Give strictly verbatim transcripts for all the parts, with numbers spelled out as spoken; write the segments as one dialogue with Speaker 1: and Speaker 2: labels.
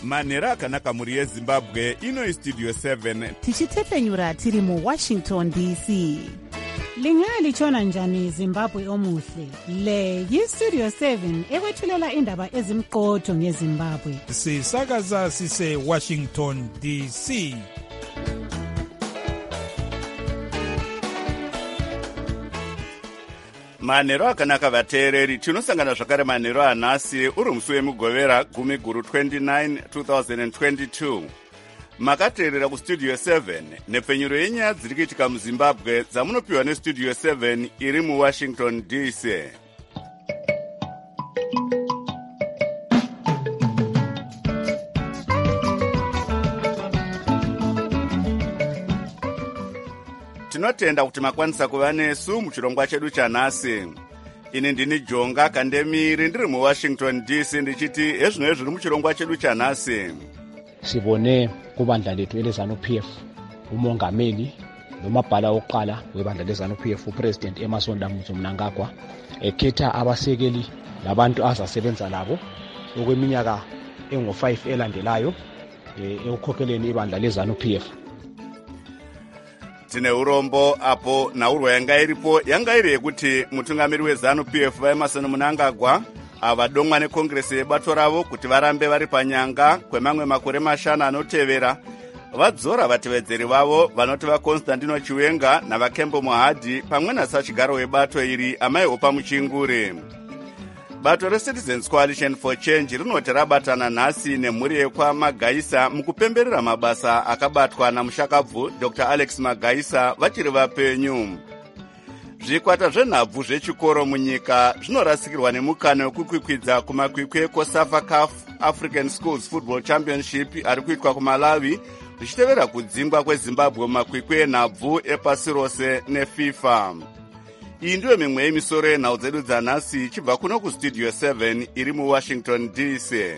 Speaker 1: manhero akanaka mhuri yezimbabwe. Ino istudio seven
Speaker 2: tichitepenyura tiri muwashington D C. Lingalitshona njani Zimbabwe omuhle? Le yistudio seven ekwethulela indaba ezimqotho ngeZimbabwe.
Speaker 3: Sisakaza sise Washington D C.
Speaker 1: manhero akanaka vateereri, tinosangana zvakare manhero anhasi uri musi wemugovera gumi guru twenty-nine twenty twenty-two. Makateerera kustudio seven nepfenyuro yenyaya dziri kuitika muzimbabwe dzamunopiwa nestudio seven iri muwashington D C. Tinotenda kuti makwanisa kuva nesu muchirongwa chedu chanhasi. Ini ndini Jonga Kandemiri ndiri muWashington D C ndichiti ezvino zviri muchirongwa chedu chanhasi.
Speaker 4: Sibone kubandla lethu eleZANU-P F umongameli nomabhala oqala webandla leZANU-P F uPresident Emmerson Damutso Mnangagwa ekhetha abasekeli labantu azasebenza labo okweminyaka engo five elandelayo ekukhokheleni ibandla leZANU-P F.
Speaker 1: Tine urombo apo naurwa yanga iripo yanga iri yekuti mutungamiri weZANU-P F vaEmmerson Mnangagwa avadongwa nekongresi yebato ravo kuti varambe vari panyanga kwemamwe makore mashanu anotevera. Vadzora vatevedzeri vavo vanoti vaConstantino Chiwenga navaKembo Mohadhi pamwe nasachigaro webato iri Amai Opa Muchinguri. Bato reCitizens Coalition for Change rinoti rabatana nhasi nemhuri yekwaMagaisa mukupemberera mabasa akabatwa namushakabvu Doctor Alex Magaisa vachiri vapenyu. Zvikwata zvenhabvu zvechikoro munyika zvinorasikirwa nemukana wekukwikwidza kumakwikwi ekoSAFA CAF African Schools Football Championship ari kuitwa kuMalawi zvichitevera kudzingwa kweZimbabwe mumakwikwi enhabvu epasi rose neFIFA. Iyi ndiyo mimwe yemisoro yenhau dzedu dzanhasi ichibva kuno kustudio seven iri muWashington D C.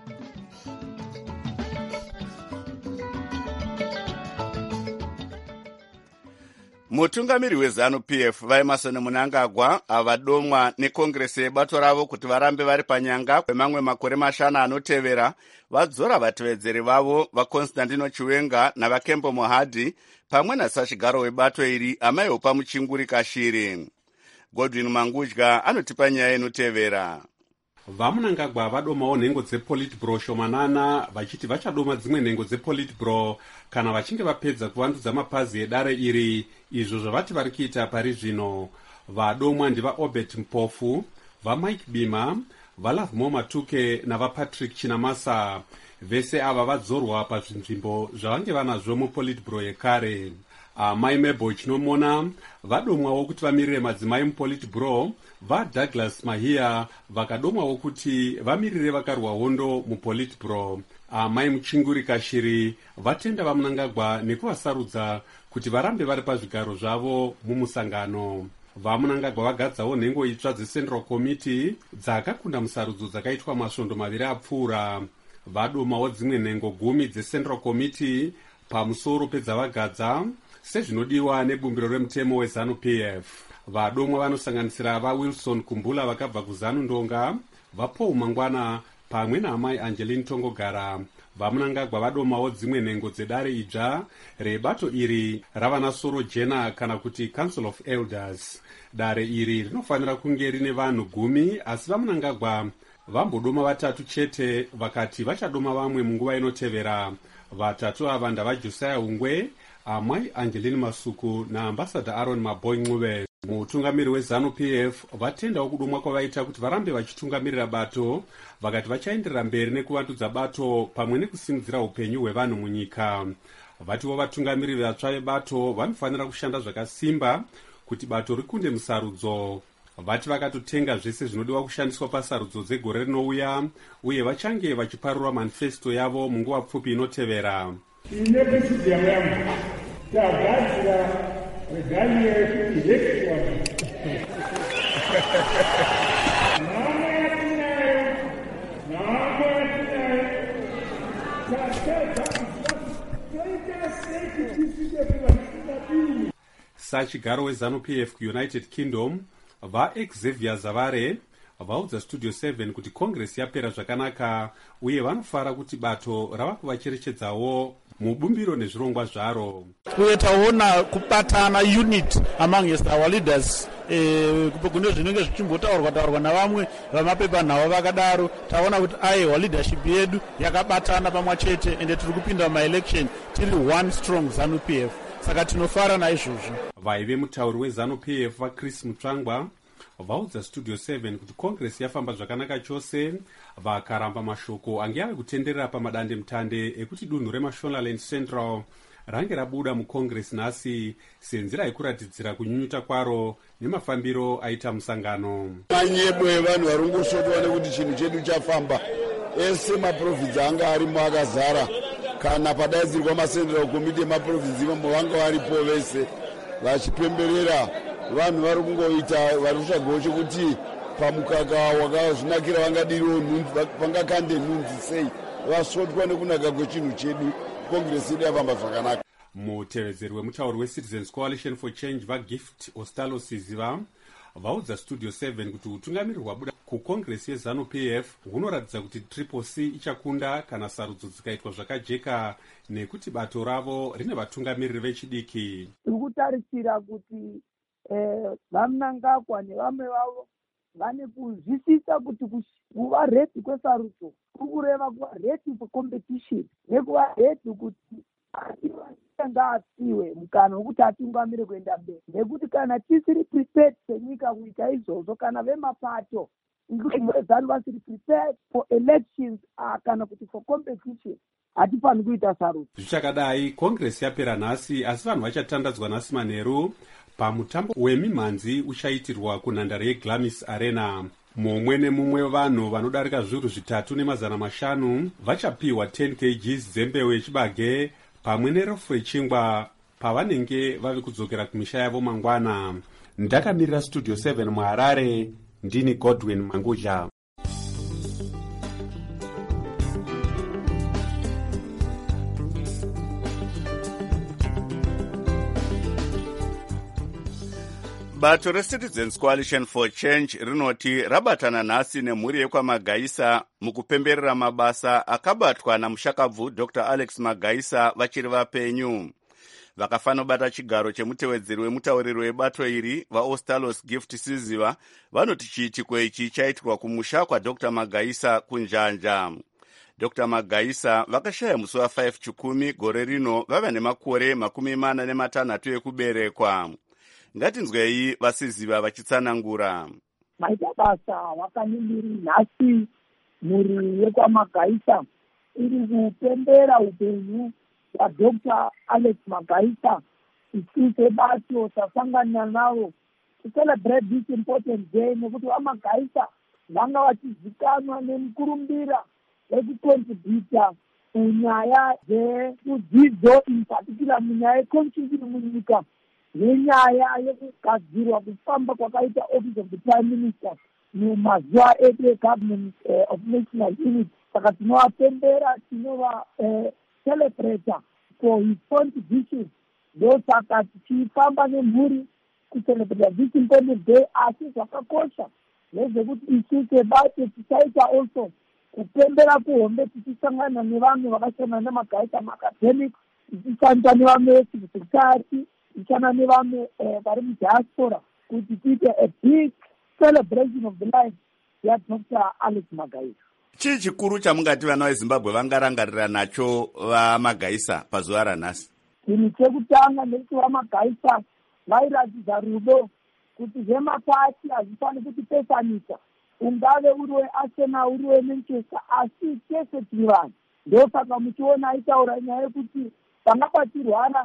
Speaker 1: Mutungamiri weZANU-P F vaEmmerson Mnangagwa avadomwa nekongresi yebato ravo kuti varambe vari panyanga kwemamwe makore mashanu anotevera. Vadzora vatevedzeri vavo vaConstantino Chiwenga navaKembo Mohadhi pamwe nasachigaro webato iri Amai Opa Muchinguri Kashiri. Godwin Mangudya anotipa nyaya inotevera.
Speaker 5: VaMnangagwa vadomawo nhengo dzepolitburo shomanana vachiti vachadoma dzimwe nhengo dzepolitburo kana vachinge vapedza kuvandudza mapazi edare iri, izvo zvavati vari kuita pari zvino. Vadomwa ndivaObert Mpofu, vaMike Bima, vaLovemore Matuke navaPatrick Chinamasa. Vese ava vadzorwa pazvinzvimbo zvavange vanazvo mupolitburo yekare. Amai Mabel Chinomona vadomwawo kuti vamirire madzimai mupolitburo, vaDouglas Mahia vakadomwawo kuti vamirire vakarwa hondo mupolitburo. Amai Muchinguri Kashiri vatenda vaMnangagwa nekuvasarudza kuti varambe vari pazvigaro zvavo mumusangano. VaMnangagwa vagadzawo nhengo itsva dzeCentral Committee dzakakunda musarudzo dzakaitwa masvondo maviri apfuura. Vadomawo dzimwe nhengo gumi dzeCentral Committee pamusoro pedzavagadza sezvinodiwa nebumbiro remutemo weZANU-P F. Vadomwa vanosanganisira vaWilson Kumbula vakabva kuZANU Ndonga, vaPaul Mangwana pamwe naamai Angeline Tongogara. VaMnangagwa vadomawo dzimwe nhengo dzedare idzva rebato iri ravanasoro jena kana kuti Council of Elders. Dare iri rinofanira kunge rine vanhu gumi, asi vaMnangagwa vambodoma vatatu chete vakati vachadoma vamwe munguva inotevera. Vatatu ava ndavaJosiah Ungwe, Amai Angeline Masuku naambassador Aaron Maboy Ncube. Mutungamiri weZANU-P F vatendawo kudomwa kwavaita kuti varambe vachitungamirira bato, vakati vachaenderera mberi nekuvandudza bato pamwe nekusimudzira upenyu hwevanhu munyika. Vatiwo vatungamiriri vatsva vebato vanofanira kushanda zvakasimba kuti bato rikunde musarudzo. Vati vakatotenga zvese zvinodiwa kushandiswa pasarudzo dzegore rinouya, uye vachange vachiparura manifesto yavo munguva pfupi inotevera.
Speaker 6: Ine presidium yangu tagadzira regali yetu election.
Speaker 5: Sachigaro weZANU-P F kuUnited Kingdom, vaXavier Zavare vaudza Studio seven kuti kongresi yapera zvakanaka uye vanofara kuti bato rava kuvacherechedzawo mubumbiro nezvirongwa zvaro.
Speaker 7: uye taona kubatana unit among our leaders kune zvinenge zvichimbotaurwa taurwa navamwe vamapepanhau vakadaro. Taona kuti aiwa leadership yedu yakabatana pamwe chete ende tiri kupinda mumaelection tiri one strong ZANU P F, saka tinofara naizvozvo.
Speaker 5: Vaive mutauri weZANU P F vaChris Mutsvangwa vaudza Studio seven kuti kongresi yafamba zvakanaka chose, vakaramba mashoko ange ave kutenderera pamadande mutande ekuti dunhu reMashonaland Central range rabuda mukongresi nhasi senzira yekuratidzira kunyunyuta kwaro nemafambiro aita musangano.
Speaker 8: Manyebo evanhu vari kungosvotwa nekuti chinhu chedu chafamba, ese maprovinsi anga arimo akazara, kana padaidzirwa macentral committee emaprovinsi imomo vanga varipo vese vachipemberera. Vanhu vari kungoita vari kutsvagawo chekuti pamukaka wakazvinakira vangadiriwo nhunzi, vangakande nhunzi sei, vasvotwa nekunaka kwechinhu chedu. Kongresi yedu yafamba zvakanaka.
Speaker 5: Mutevedzeri wemutauri weCitizens Coalition for Change vaGift Ostalo Siziva vaudza Studio seven kuti utungamiri hwabuda kukongresi yeZANU P F hunoratidza kuti Triple C ichakunda kana sarudzo dzikaitwa zvakajeka, nekuti bato ravo rine vatungamiriri vechidiki.
Speaker 9: Tikutarisira kuti vaMnangagwa nevamwe vavo vane kuzvisisa kuti kuva ready kwesarudzo kureva kuva ready for competition nekuva ready kuti ngaasiwe mukana wekuti atungamire kuenda mberi, nekuti kana tisiri prepared senyika kuita izvozvo, kana vemapato zanu vasiri prepared for elections kana kuti for competition, hatifaniri kuita sarudzo.
Speaker 5: Zvichakadai kongresi yapera nhasi, asi vanhu vachatandadzwa nhasi manheru pamutambo wemimhanzi uchaitirwa kunhandare yeGlamis Arena. Mumwe nemumwe vanhu vanodarika zviuru zvitatu nemazana mashanu vachapiwa ten kilograms dzembewu yechibage pamwe nerofu yechingwa pavanenge vave kudzokera kumisha yavo mangwana. Ndakamirira Studio seven muHarare, ndini Godwin Manguja.
Speaker 1: Bato reCitizens Coalition for Change rinoti rabatana nhasi nemhuri yekwaMagaisa mukupemberera mabasa akabatwa namushakabvu Doctor Alex Magaisa vachiri vapenyu. Vakafanobata chigaro chemutevedzeri wemutauriri webato iri vaOstalos Gift Siziva vanoti chiitiko ichi chaitirwa kumusha kwaDr Magaisa kunjanja. Doctor Magaisa vakashaya musi wa5 chikumi gore rino vava nemakore makumi mana nematanhatu ekuberekwa. Ngatinzwei vaSiziva vachitsanangura.
Speaker 9: Maita basa wakanimiri nhasi mhuri yekwaMagaisa iri kupembera upenyu hwaDr Alex Magaisa, ichise bato tasangana navo to celebrate this important day, nekuti vaMagaisa vanga vachizikanwa nemukurumbira wekucontributa kunyaya dzedzidzo, in particular munyaya yeconstitution munyika, nenyaya yekugadzirwa kufamba kwakaita office of the prime minister mumazuva edu egovernment uh, of national unity. Saka tinovapembera, tinova uh, celebrata for his contribution. Ndo saka tichifamba nemhuri kucelebrata this important day, asi zvakakosha nezvekuti isu sebato tichaita also kupembera kuhombe, tichisangana nevamwe vakasangana neMagaisa maacademics, tichisangana nevamwe vecivil society, tichana nevamwe vari mudiaspora, kuti tiite a big celebration of the life yaDr Alex Magaisa.
Speaker 1: Chii chikuru chamungati vana veZimbabwe vangarangarira nacho vaMagaisa pazuva ranhasi?
Speaker 9: Chinhu chekutanga ndekuti vaMagaisa vairatidza rudo, kuti zvemapati hazvifaniri kutipesanisa, ungave uri weArsenal uri weManchester, asi tese tiri vanhu. Ndosaka muchiona aitaura nyaya yekuti vanga vachirwara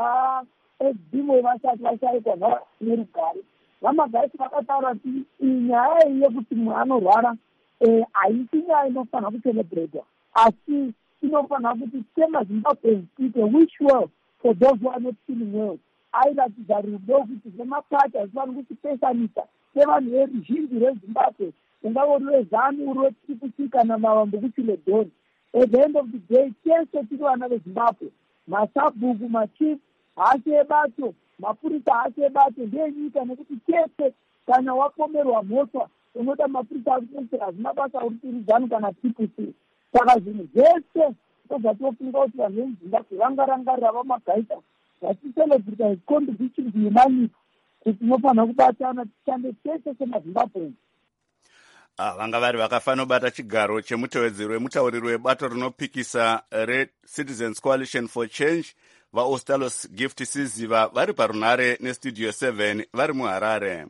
Speaker 9: vaEximo vasati vashaikwa nerugare, vaMagaisa vakataura kuti nyaya iyi yekuti munhu anorwara haisi nyaya inofanira kucelebrata, asi inofanira kuti semaZimbabweans tiite wish well for those who are not feeling well. Airatidza rudo kuti zvemapati hazvifaniri kutipesanisa sevanhu veruzhinji rweZimbabwe, ungave uri weZANU uri weTriple kana mavambo kuChiledoni. At the end of the day, tese tiri vana veZimbabwe, masabhuku, machief, hasi ebato, mapurisa hasi ebato, ndenyika, nekuti tese kana wapomerwa mhosva unoda mapurisa akunesera hazina basa uritirizani kana T P C. Saka zvinhu zvese ndozvatofunga kuti vanhu vemuzimbabwe vangarangarira vamagaita vachicelebrita his contribution to humanity kuti tinofanira kubatana tishande tese semazimbabwe.
Speaker 1: Ah, vanga vari vakafanira kubata chigaro chemutevedzeri wemutauriri webato rinopikisa reCitizens Coalition for Change vaOstalos Gift Siziva vari parunhare nestudio seven vari muHarare.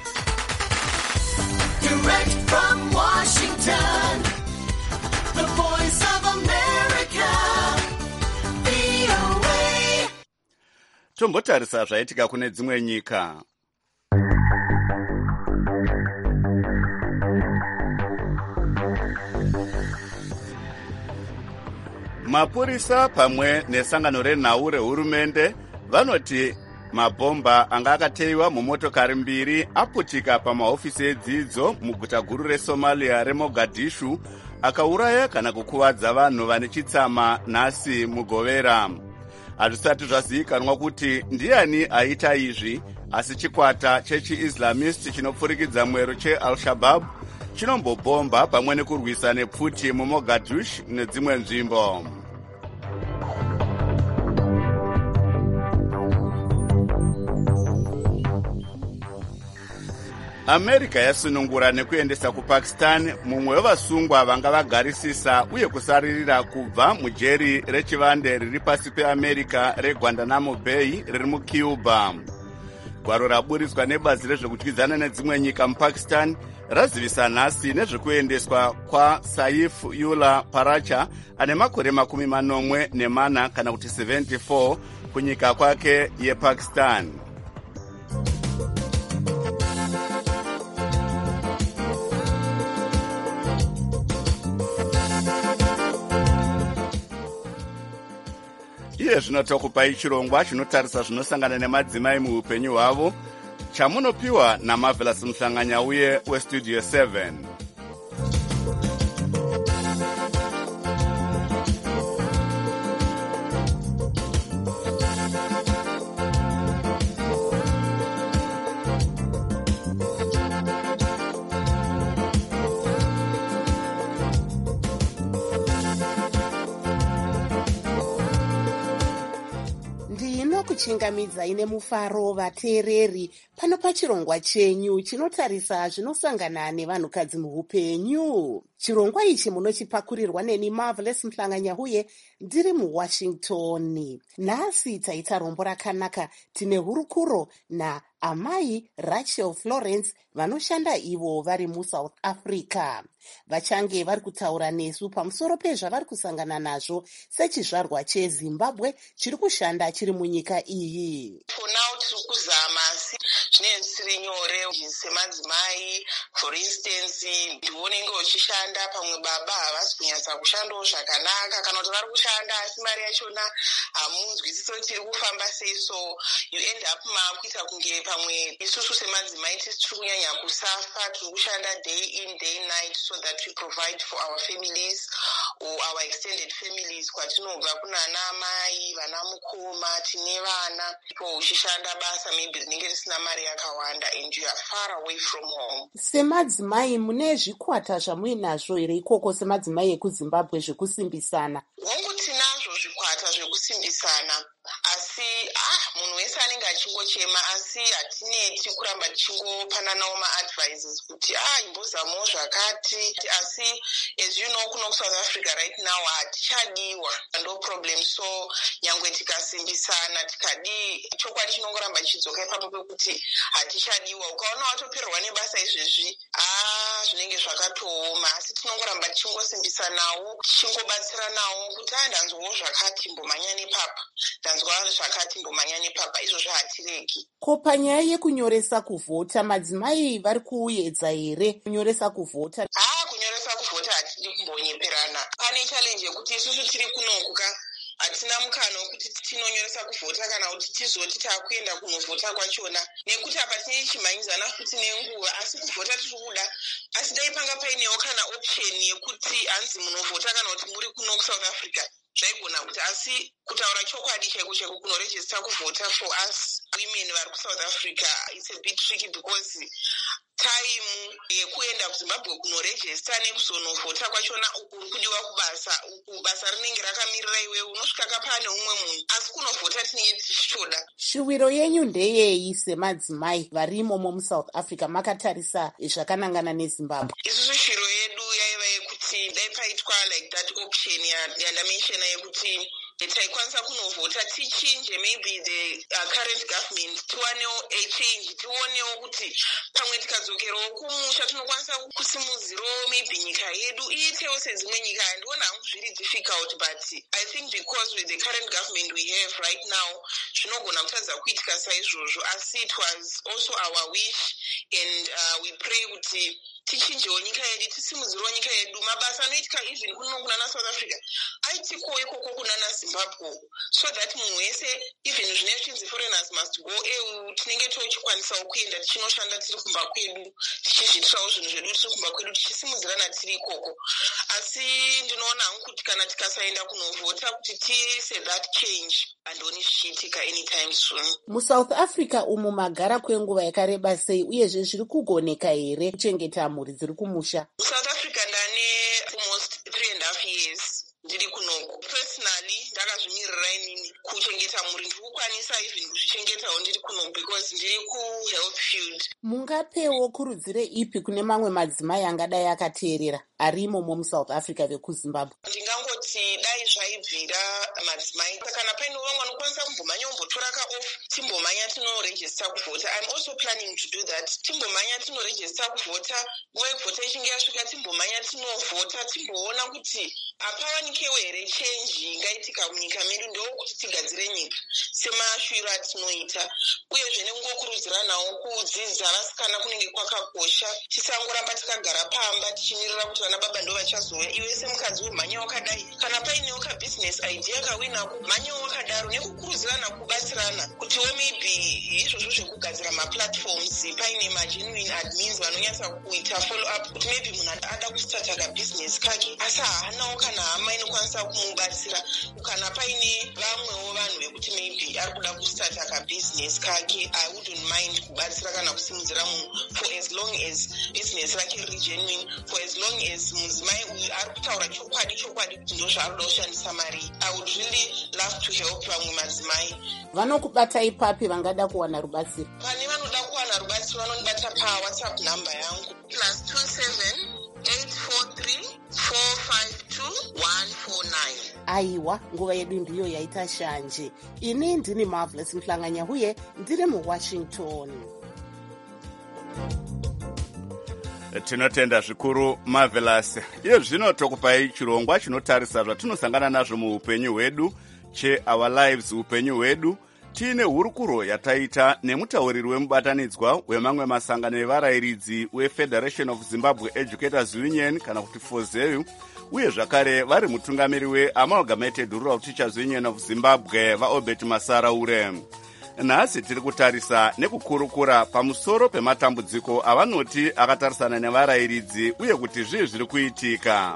Speaker 10: Direct from Washington, the voice of America, V O A.
Speaker 1: Tombotarisa zvaitika kune dzimwe nyika. Mapurisa pamwe nesangano renhau rehurumende vanoti mabhomba anga akateiwa mumotokari mbiri aputika pamahofisi edzidzo muguta guru reSomalia reMogadishu akauraya kana kukuvadza vanhu vane chitsama nhasi mugovera. Hazvisati zvazivikanwa kuti ndiani aita izvi, asi chikwata chechi-Islamist chinopfurikidza mwero cheAl-Shabaab chinombobhomba pamwe nekurwisa nepfuti muMogadishu nedzimwe nzvimbo. America yasunungura nekuendesa kuPakistan mumwe wevasungwa vanga vagarisisa uye kusaririra kubva mujeri rechivande riri pasi peAmerica reGuantanamo Bay riri muCuba. Gwaro raburiswa nebazi rezvekudyidzana nedzimwe nyika muPakistan razivisa nhasi nezvekuendeswa kwaSaif Ullah Paracha ane makore makumi manomwe nemana kana kuti seventy-four kunyika kwake yePakistan. Iye zvino tokupai chirongwa chinotarisa zvinosangana nemadzimai muupenyu hwavo chamunopiwa naMarvelous Mhlanganyauye westudio seven.
Speaker 11: Kuchingamidza ine mufaro vateereri pano pachirongwa chenyu chinotarisa zvinosangana nevanhukadzi muupenyu. Chirongwa ichi munochipakurirwa neni Marvelous Mhlanganyauye ndiri muWashington. Nhasi taita rombo rakanaka, tine hurukuro naamai Rachel Florence vanoshanda ivo vari muSouth Africa. Vachange vari kutaura nesu pamusoro pezvavari kusangana nazvo sechizvarwa cheZimbabwe chiri kushanda chiri munyika iyi.
Speaker 12: For now tiri kuzama asi zvinenge zvisiri nyore semadzimai. For instance, ndiwonenge uchishanda pamwe baba havasi kunyatsa kushandawo zvakanaka kana kuti vari kushanda asi mari yachona hamunzwisisi kuti tiri kufamba sei, so you end up makuita kunge pamwe isusu semadzimai tisi tiri kunyanya kusafa, tiri kushanda day in day night so that we provide for our families or our extended families kwatinobva kunana mai vana mukoma tine vana ipo uchishanda basa maybe rinenge risina mari yakawanda and you are far away from home.
Speaker 11: Semadzimai mune zvikwata zvamuinazvo here ikoko semadzimai ekuZimbabwe zvekusimbisana?
Speaker 12: Hongu tinazvo zvikwata zvekusimbisana asi ah munhu wese anenge achingochema asi hatineti kuramba tichingopananawo maadvices kuti ah imbozamawo zvakati asi as you know kuno kuSouth Africa right now hatichadiwa ndo problem, so nyangwe tikasimbisana tikadi chokwadi chinongoramba chidzoka ipapo pekuti hatichadiwa. Ukaona watoperwa nebasa izvezvi ah zvinenge zvakatooma asi tinongoramba tichingosimbisanawo tichingobatsiranawo kuti ah ndanzwawo zvakati mbomhanya nepapa ndanzwa zvakati mbomhanya nepapa, izvozvo hatiregi.
Speaker 11: Ko panyaya yekunyoresa kuvhota madzimai vari kuedza here kunyoresa kuvhota?
Speaker 12: Ah kunyoresa kuvhota hatidi kumbonyeperana. Pane challenge yekuti isusu tiri kunokuka hatina mukana wekuti tinonyoresa kuvhota kana kuti tizoti takuenda kunovhota kwachona nekuti apa tine chimhanyidzana futi nenguva, asi kuvhota tiri kuda. Asi dai panga painewo kana option yekuti hanzi munovhota kana kuti muri kuno kuSouth Africa zvaigona kuti, asi kutaura chokwadi chaiko chaiko kunoregister kuvhota for us women vari kuSouth Africa it's a bit tricky because taimu yekuenda kuzimbabwe kunorejista nekuzonovhota kwachona uku uri kudiwa kubasa uku basa rinenge rakamirira iwewe unosvika kapaa neumwe munhu asi kunovhota tinenge tichitoda.
Speaker 11: Shuwiro yenyu ndeyei semadzimai varimomo muSouth Africa makatarisa zvakanangana neZimbabwe?
Speaker 12: Isusu shiro yedu yaiva yekuti dai paitwa like that option yandameshena yekuti taikwanisa kunovhota tichinje maybe the uh, current government tiwanewo a change tionewo kuti pamwe tikadzokerawo kumusha tinokwanisa kusimudzirawo maybe nyika yedu iitewo sedzimwe nyika. Handiona hangu zviri difficult but I think because with the current government we have right now zvinogona kutadza kuitika saizvozvo asi it was also our wish and uh, we pray kuti tichinjewo nyika yedu tisimudzirewo nyika yedu. Mabasa anoitika even kuno kunana South Africa aitikowo ikoko kunana Zimbabwe so that munhu wese even zvinenge zvichinzi foreigners must go eu tinenge tochikwanisawo kuenda tichinoshanda tiri kumba kwedu tichizviitirawo zvinhu zvedu tiri kumba kwedu tichisimudzirana tiri ikoko. Asi ndinoona hangu kuti kana tikasaenda kunovhota kuti tiise that change handioni zvichiitika anytime soon.
Speaker 11: MuSouth Africa umu magara kwenguva yakareba sei uyezve zviri kugoneka here kuchengeta mhuri dziri kumusha?
Speaker 12: MuSouth Africa ndane almost three and a half years ndiri kunoko. Personally ndakazvimirira inini kuchengeta mhuri ndiri kukwanisa even kuzvichengetawo ndiri kunoko because ndiri kuhealth field.
Speaker 11: Mungapewo kurudzire ipi kune mamwe madzimai angadai akateerera arimomo muSouth Africa vekuZimbabwe?
Speaker 12: Ndingangoti dai zvaibvira madzimai kana paine vamwe vanokwanisa kumbomhanya umbotora kaoff timbomhanya tinorejista kuvhota. I'm also planning to do that. Timbomhanya tinorejista kuvhota nguva yekuvhota ichinge yasvika timbomhanya tinovhota timboona kuti hapawanikewo here chenji ingaitika munyika medu ndokuti tigadzire nyika semashuviro atinoita uyezve nekungokurudziranawo kudzidza vasikana kunenge kwakakosha tisangoramba takagara pamba tichimirira kuti vana baba ndo vachazouya. Iwe semukadzi wemhanya wakadai kana painewo kabhizinesi idea kawinako mhanyawo wakadaro nekukurudzirana kubatsirana kutiwo maybe izvozvo zvekugadzira maplatforms paine magenuine admins vanonyatsa kuita follow up kuti maybe munhu ada kustarta kabhizinesi kake asi haanawo kana hama inokwanisa kumubatsira. Kana paine vamwewo vanhu vekuti maybe ari kuda kustarta kabhizinesi kake I wouldn't mind kubatsira kana kusimudzira munhu for as long as business rake riri genuine, for as long as mudzimai uyu ari kutaura chokwadi chokwadi kuti ndo zvaanoda kushandisa mari. I would really love to help vamwe madzimai.
Speaker 11: Vanokubata ipapi vangada kuwana rubatsiro?
Speaker 12: Pane vanoda kuwana rubatsiro vanondibata pawhatsapp number yangu plus two seven eight four three four five two one four nine.
Speaker 11: Aiwa, nguva yedu ndiyo yaita shanje. Ini ndini Marvelous Mhlanganya huye ndiri muWashington.
Speaker 1: Tinotenda zvikuru Marvelous. Iyo zvino tokupai chirongwa chinotarisa zvatinosangana nazvo muupenyu hwedu che Our Lives upenyu hwedu. Tine hurukuro yataita nemutauriri wemubatanidzwa wemamwe masangano evarayiridzi weFederation of Zimbabwe Educators Union kana kuti FOZEU uye zvakare vari mutungamiri weAmalgamated Rural Teachers Union of Zimbabwe vaObert Masaraure. Nhasi tiri kutarisa nekukurukura pamusoro pematambudziko avanoti akatarisana nevarayiridzi uye kuti zvii zviri kuitika.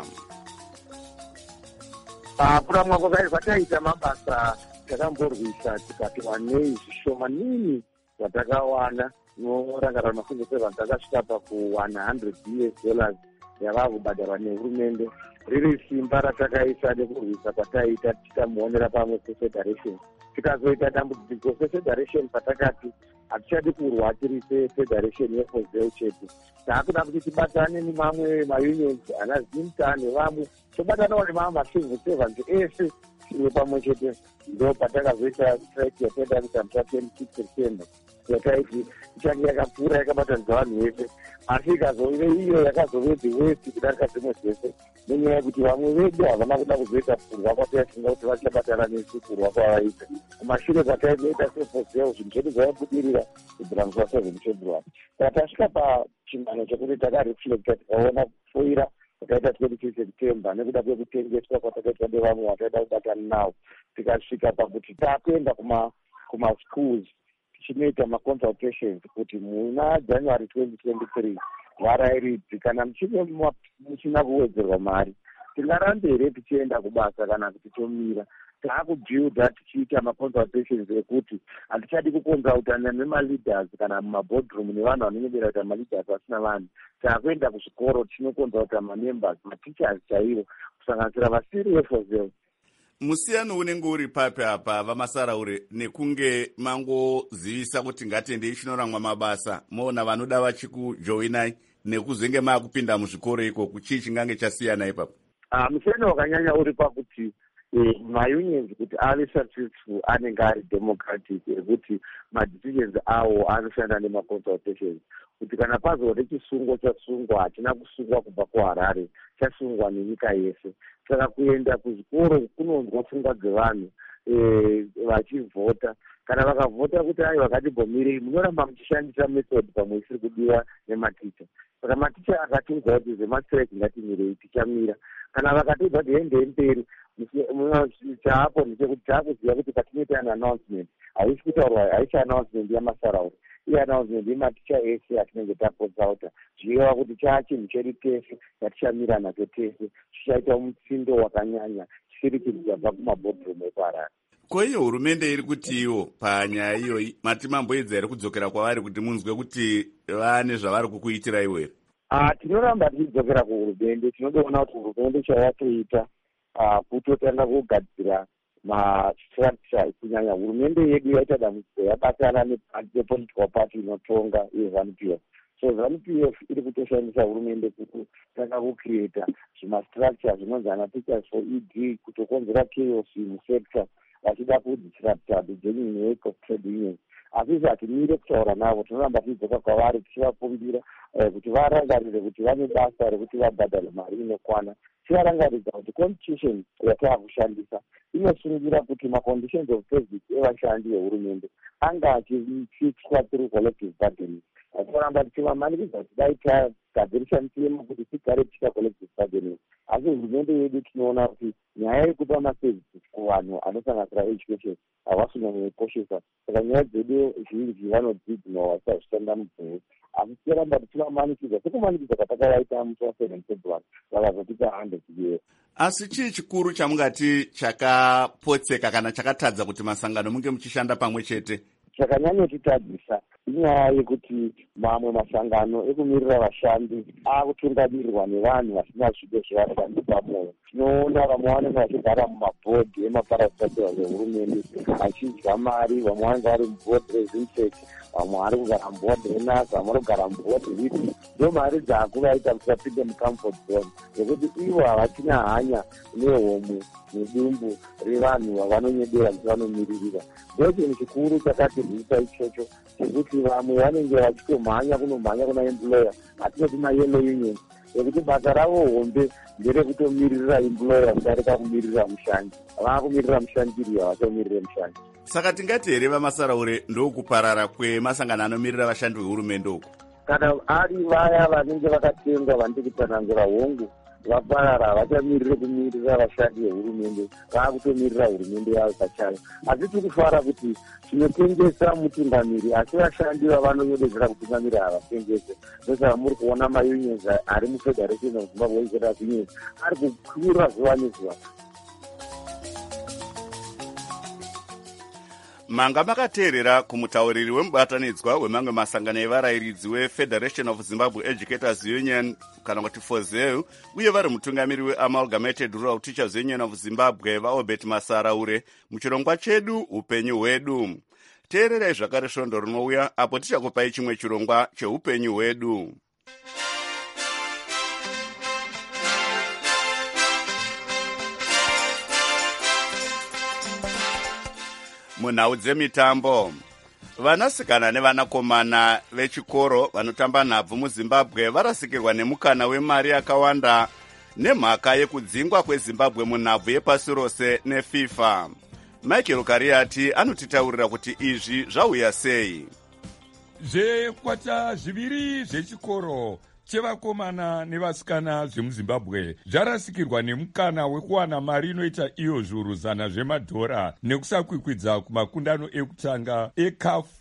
Speaker 13: Kuramwa kwakaizva taita mabasa takamborwisa tikati wanei zvishomanini zvatakawana norangarira mafungo sevanhu takasvika paku one hundred U S dollars yava kubhadharwa nehurumende. Riri simba ratakaisa nekurwisa kwataita tikamuonera pamwe sefederation. Tikazoita dambudziko sefederation patakati hatichadi kurwa tiri sefederation yeFOZEU chete. Taakuda kuti tibatane nemamwe maunions ana ZIMTA nevamwe tobatanawo nemamwe macivil servants ese iwe pamwe chete. Ndo patakazoita strike yapenda kuita muta twenty-six September yakaiti ichange yakapfuura yakabatanidza vanhu vese asi ikazove iyo yakazove the worst kudarika dzimwe dzese nenyaya yekuti vamwe vedu havana kuda kuzoita kurwa kwataifunga kuti vachabatana nesu kurwa kwavaita. Kumashure kwataizoita seFOZEU zvinhu zvedu zvaibudirira kubvira musi waseven February. Saka tasvika pachimhano chekuti takareflecta tikaona kufoira kwataita twenty-two September nekuda kwekutengeswa kwatakaitwa nevamwe wataida kubatana navo tikasvika pakuti taakuenda kuma kumaschools tichinoita maconsultations kuti muna January twenty twenty-three varayiridzi kana muchinge muchina kuwedzerwa mari tingarambe here tichienda kubasa kana kuti tomira. Taakubuilda tichiita maconsultations ekuti hatichadi kuconsultana nemaleaders kana mumaboardroom nevanhu vanonyebera kuti maleaders vasina vanhu. Taakuenda kuzvikoro tichinoconsulta mamembers, mateachers chaivo, kusanganisira vasiriefozeo.
Speaker 1: Musiyano unenge uri papi apa vamasaraure nekunge mangozivisa kuti ngatendei chinoramwa mabasa moona vanoda vachikujoinai nekuzenge maakupinda muzvikoro iko kuchii chingange chasiyana ipapo?
Speaker 13: Uh, musiyano wakanyanya uri pakuti eh, maunions kuti ave successful anenge ari democratic ekuti madecisions awo anoshanda nemaconsultations kuti kana pazode chisungo chasungwa hatina kusungwa kubva kuharare chasungwa nenyika yese. Saka kuenda kuzvikoro kunonzwa pfungwa dzevanhu vachivhota. Kana vakavhota kuti ai vakatibhomirei munoramba muchishandisa method pamwe isiri kudiwa nematicha. Saka maticha akatinzwa kuti zemastrike ngatimirei tichamira. Kana vakatodza kuti ende mberi chaapo ndechekuti taakuziva kuti patinoita an announcement haisi kutaurwa haisi announcement yamasaraura iye announcement yematicha ese atinenge takonsulta zvieva kuti chaa chinhu chedu tese yatichamira nacho tese chichaita mutsindo wakanyanya chisiri chinhu chabva kumaboardroom ekuharare.
Speaker 1: Ko iyo hurumende iri kuti iwo panyaya iyoyi mati mamboedza here kudzokera kwavari kuti munzwe kuti vane zvavari kukuitira iwo here?
Speaker 13: Ah, tinoramba tichidzokera kuhurumende. Tinodoona kuti hurumende chayatoita kutotanga kugadzira mastructure kunyanya hurumende yedu yaita dambudziko yabatana nepolitical party inotonga yeZANU-P F. So ZANU-P F iri kutoshandisa hurumende kutanga kucreata zvimastructure zvinonzi ana teachers for E D kutokonzera chaos musector vachida kudisrupta the genuine work of trade unions. Asi hatimire kutaura navo, tinoramba tichidzoka kwavari tichivakumbira kuti varangarire kuti vane basa rekuti vabhadhare mari inokwana. Tivarangaridza kuti constitution yataakushandisa inosungira kuti maconditions of basic evashandi vehurumende anga achifixwa through collective bargaining. Tinoramba tichivamanikidza kuti dai tagadzirisa mitemo kuti tigare tichita collective bargaining. Asi hurumende yedu tinoona kuti nyaya yekupa maservices kuvanhu anosanganisira education havasinyanyikoshesa. Saka nyaya dzedu zhinji vanodzidzwa vasazvishanda mubvuu. Asi tinoramba tichivamanikidza sekumanikidza kwatakawaita musi waseven February vakazotipa hundred years.
Speaker 1: Asi chii chikuru chamungati chakapotseka kana chakatadza kuti masangano munge muchishanda pamwe chete?
Speaker 13: Chakanyanyotitadzisa inyaya yekuti mamwe masangano ekumirira vashandi akutungamirirwa nevanhu vasina zvido zvevashandi pamwoyo. Tinoona vamwe vanenge vachigara mumabhodhi emaparasitatiwa vehurumende vachidya mari, vamwe vanenge vari mubhodhi rezimsec, vamwe vari kugara mubhodhi renas, vamwe vari kugara mubhodhi ripi. Ndo mari dzako vaita kuti vapinde mucomfort zone yekuti ivo havachina hanya nehomwe nedumbu revanhu vavanonyedera kuti vanomiririra. Ndo chinhu chikuru chakatirwisa ichocho chekuti vamwe vanenge vachitomhanya kunomhanya kuna employer hatinoti mayellow unions yekuti basa ravo hombe nderekutomirira employer kudarika kumirira mushandi. Vaakumirira mushandiri havatomirire mushandi.
Speaker 1: Saka tingati here vamasaraure ndokuparara kwemasangano anomirira vashandi vehurumende uku?
Speaker 13: Kana ari vaya vanenge vakatengwa vandiri kutsanangura hongu vaparara vachamirire kumirira vashandi vehurumende, vaakutomirira hurumende yavo pachayo. Asi tikufara kuti tinotengesa mutungamiri asi vashandi vavanonyededzera kutungamira havatengese. Ndosaka muri kuona maunions ari mufederation of Zimbabwe Workers Union ari kukwira zuva nezuva.
Speaker 1: Manga makateerera kumutauriri wemubatanidzwa wemamwe masangano evarayiridzi weFederation of Zimbabwe Educators Union kana kuti FOZEU uye vari mutungamiri weAmalgamated Rural Teachers Union of Zimbabwe vaObert Masaraure muchirongwa chedu upenyu hwedu. Teererai zvakare svondo rinouya apo tichakupai chimwe chirongwa cheupenyu hwedu. Munhau dzemitambo, vanasikana nevanakomana vechikoro vanotamba nhabvu muZimbabwe varasikirwa nemukana wemari yakawanda nemhaka yekudzingwa kweZimbabwe munhabvu yepasi rose neFIFA. Michael Kariati anotitaurira kuti izvi zvauya sei.
Speaker 14: Zvekwata zviviri zvechikoro chevakomana nevasikana zvemuzimbabwe zvarasikirwa nemukana wekuwana mari inoita iyo zviuru zana zvemadhora nekusakwikwidza kumakundano ekutanga ecaf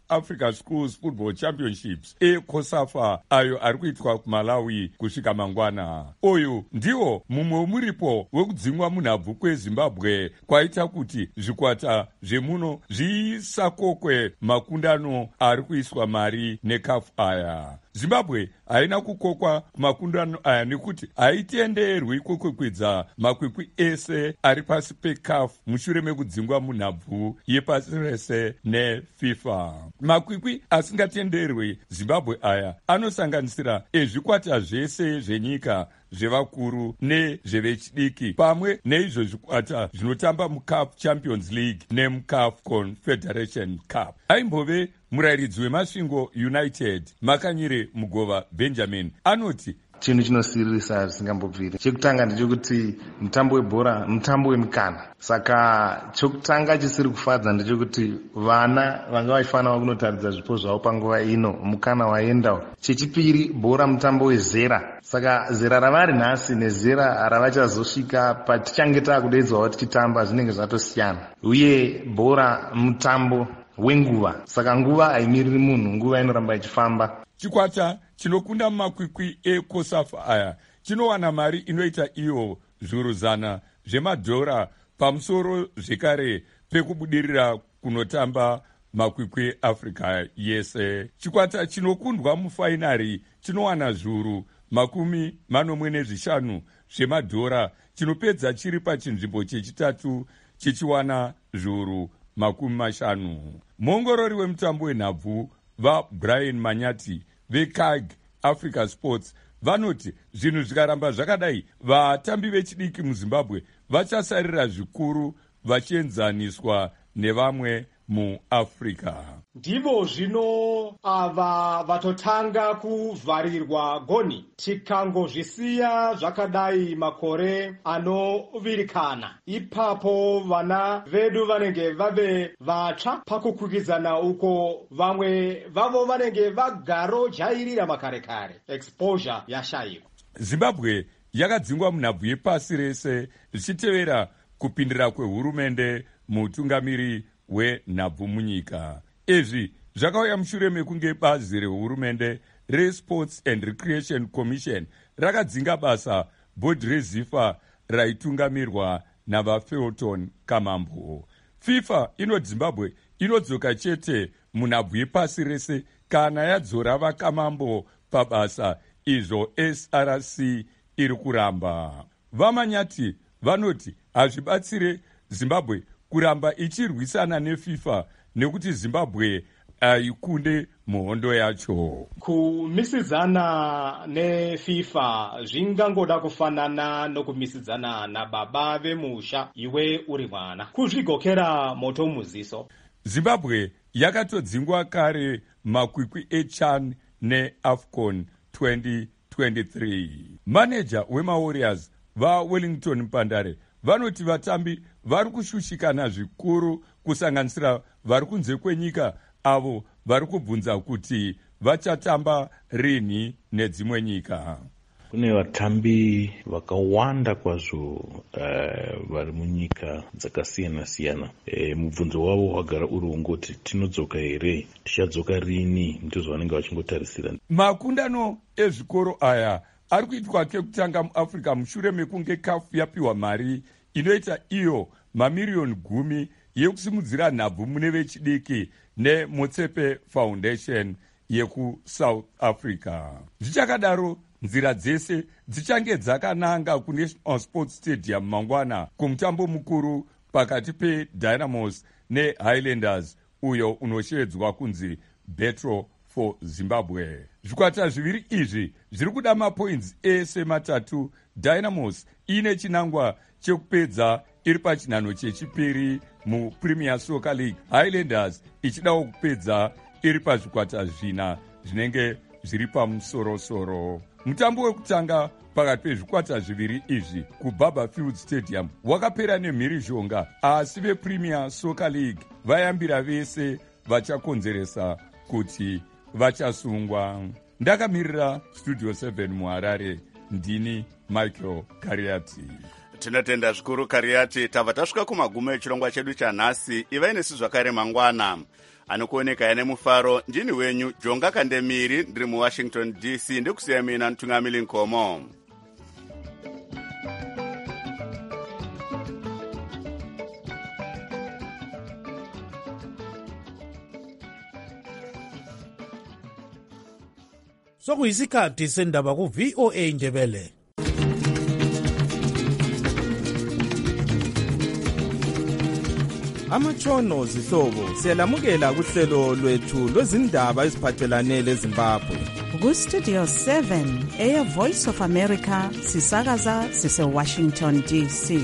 Speaker 14: Africa Schools Football Championships eCOSAFA ayo ari kuitwa kuMalawi kusvika mangwana. Uyu ndiwo mumwe womuripo wekudzingwa munhabvu kweZimbabwe kwaita kuti zvikwata zvemuno zvisakokwe makundano ari kuiswa mari neCAF aya. Zimbabwe haina kukokwa kumakundano aya nekuti haitenderwi kukwikwidza makwikwi ese ari pasi peCAF mushure mekudzingwa munhabvu yepasi rese neFIFA. Makwikwi asingatenderwi Zimbabwe aya anosanganisira ezvikwata zvese zvenyika zvevakuru nezvevechidiki pamwe neizvo zvikwata zvinotamba muCAF Champions League nemuCAF Confederation Cup. Aimbove murayiridzi weMasvingo United Makanyire Mugova Benjamin anoti
Speaker 15: chinhu chinosirisa zvisingambobviri. Chekutanga ndechekuti mutambo webhora mutambo wemukana, saka chokutanga chisiri kufadza ndechekuti vana vanga vachifanira kunotaridza zvipo zvavo panguva ino, mukana waendawo. Chechipiri, bhora mutambo wezera, saka zera ravari nhasi nezera ravachazosvika patichange taakudaidzwawo tichitamba zvinenge zvatosiyana, uye bhora mutambo wenguva, saka nguva haimiriri munhu, nguva inoramba ichifamba.
Speaker 14: Chikwata chinokunda mumakwikwi eCOSAFA aya chinowana mari inoita iyo zviuru zana zvemadhora pamusoro zvekare pekubudirira kunotamba makwikwi eAfrica yese. Chikwata chinokundwa mufainari chinowana zviuru makumi manomwe nezvishanu zvemadhora, chinopedza chiri pachinzvimbo chechitatu chichiwana zviuru makumi mashanu. Muongorori wemutambo wenhabvu vaBrian Manyati veCAG Africa Sports vanoti zvinhu zvikaramba zvakadai vatambi vechidiki muZimbabwe vachasarira zvikuru vachienzaniswa nevamwe muAfrica.
Speaker 16: Ndivo zvino ava vatotanga kuvharirwa goni. Tikangozvisiya zvakadai makore anovirikana, ipapo vana vedu vanenge vave vatsva pakukwikwidzaana uko vamwe vavo vanenge vagarojairira makare kare. Exposure yashayikwa.
Speaker 14: Zimbabwe yakadzingwa munhabvu yepasi rese zvichitevera kupindira kwehurumende muutungamiri hwenhabvu munyika. Izvi zvakauya mushure mekunge bazi rehurumende reSports and Recreation Commission rakadzinga basa bhodhi reZIFA raitungamirwa navaFelton Kamambo. FIFA inoti Zimbabwe inodzoka chete munhabvu yepasi rese kana yadzora vaKamambo pabasa, izvo S R C iri kuramba. Vamanyati vanoti hazvibatsire Zimbabwe kuramba ichirwisana neFIFA nekuti Zimbabwe haikunde muhondo yacho.
Speaker 16: Kumisidzana neFIFA zvingangoda kufanana nokumisidzana nababa vemusha iwe uri mwana, kuzvigokera moto muziso.
Speaker 14: Zimbabwe yakatodzingwa kare makwikwi eCHAN neAFCON twenty twenty-three. Manager wemaWarriors vaWellington Mpandare vanoti vatambi vari kushushikana zvikuru kusanganisira vari kunze kwenyika avo vari kubvunza kuti vachatamba rini nedzimwe nyika.
Speaker 17: Kune vatambi vakawanda kwazvo uh, vari munyika dzakasiyana siyana. E, mubvunzo wavo wagara uri wongoti tinodzoka here, tichadzoka rini, ndizvo vanenge vachingotarisira.
Speaker 14: Makundano ezvikoro aya ari kuitwa kekutanga muAfrica mushure mekunge CAF yapiwa mari inoita iyo mamiriyoni gumi yekusimudzira nhabvu mune vechidiki neMotsepe Foundation yekuSouth Africa. Zvichakadaro, nzira dzese dzichange dzakananga kuNational Sports Stadium mangwana kumutambo mukuru pakati peDynamos neHighlanders uyo unoshedzwa kunzi Battle for Zimbabwe. Zvikwata zviviri izvi zviri kuda mapoints ese matatu. Dynamos ine chinangwa chekupedza iri pachinhano chechipiri muPremier Soccer League, Highlanders ichidawo kupedza iri pazvikwata zvina zvinenge zviri pamusorosoro. Mutambo wekutanga pakati pezvikwata zviviri izvi kuBarberfield Stadium wakapera nemhirizhonga, asi vePremier Soccer League vayambira vese vachakonzeresa kuti vachasungwa. Ndakamirira Studio seven muHarare, ndini Michael Kariati.
Speaker 1: Tinotenda zvikuru Kariati. Tabva tasvika kumagumo echirongwa chedu chanhasi. Ivai nesu zvakare mangwana. anokuoneka yane mufaro ndini wenyu Jonga Kandemiri ndiri muWashington D C ndikusiya mina Ntungamili Nkomo.
Speaker 3: Sokuyisikhathi sendaba ku V O A Ndebele.
Speaker 18: Amatshono zihlobo siyalamukela kuhlelo lwethu lwezindaba eziphathelane leZimbabwe.
Speaker 2: Ku Studio seven eya Voice of America sisakaza sise Washington D C.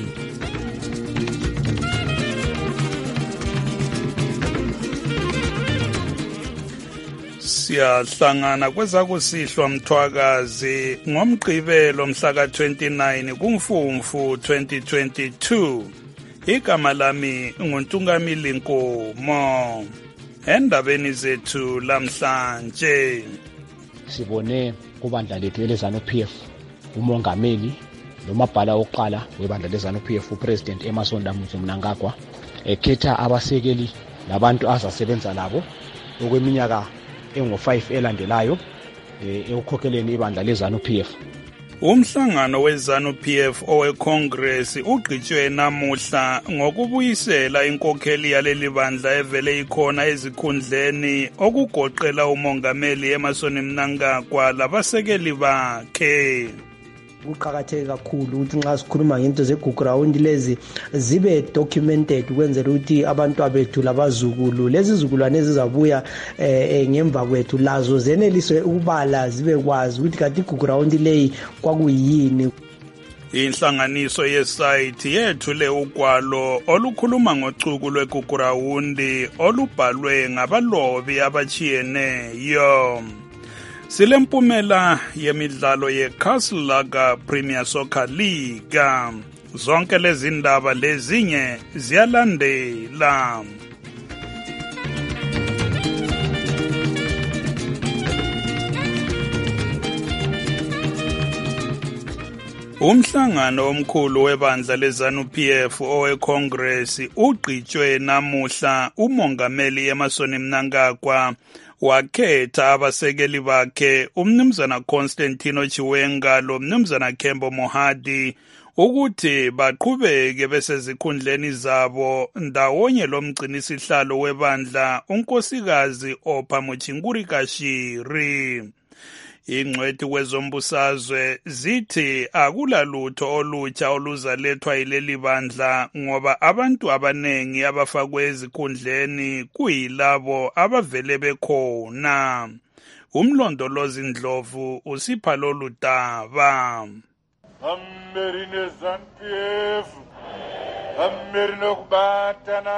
Speaker 3: Siyahlangana kwezakusihlwa Mthwakazi ngomgqibelo mhla ka twenty-nine kuMfumfu twenty twenty-two. Igama lami nguNtungamili Nkomo. Endabeni zethu lamhlanje
Speaker 4: sibone kubandla lethu eleZANU P F umongameli nomabhala oqala webandla leZANU P F uPresident Emmerson Damutso Mnangagwa ekhetha abasekeli labantu azasebenza labo okweminyaka engo five elandelayo ekukhokheleni ibandla leZANU P F.
Speaker 3: Umhlangano weZANU P F oweCongress ugqitshwe namuhla ngokubuyisela inkokheli yaleli bandla evele ikhona ezikhundleni okugoqela umongameli Emmerson Mnangagwa labasekeli bakhe.
Speaker 19: Kuqakatheke kakhulu ukuthi nxa sikhuluma ngento zeGugurawundi lezi zibe documented ukwenzela ukuthi abantu abethu labazukulu lezi zizukulwane ezizabuya eh, ngemva kwethu lazo zenelise ukubala zibe kwazi ukuthi kanti iGugurawundi leyi kwakuyini.
Speaker 3: Inhlanganiso yesayithi yethule ugwalo olukhuluma ngocuku lweGugurawundi olubhalwe ngabalobi abachiyeneyo. Silempumela yemidlalo yeCastle Lager Premier Soccer League. Zonke lezi ndaba lezinye ziyalandela. Umhlangano omkhulu webandla leZANU P F oweCongress ugqitshwe namuhla umongameli Emmerson Mnangagwa wakhetha abasekeli bakhe umnumzana Constantino Chiwenga lo mnumzana Kembo Mohadi ukuthi baqhubeke besezikhundleni zabo ndawonye lomgcinisihlalo webandla unkosikazi Opha Muchinguri Kashiri. Ingcwethi kwezombusazwe zithi akulalutho olutsha oluzalethwa yileli bandla ngoba abantu abanengi abafakwe ezikhundleni kuyilabo abavele bekhona. Umlondolozi Ndlovu usipha lolu daba.
Speaker 20: Amerine ZANU P F, Amerine okubatana,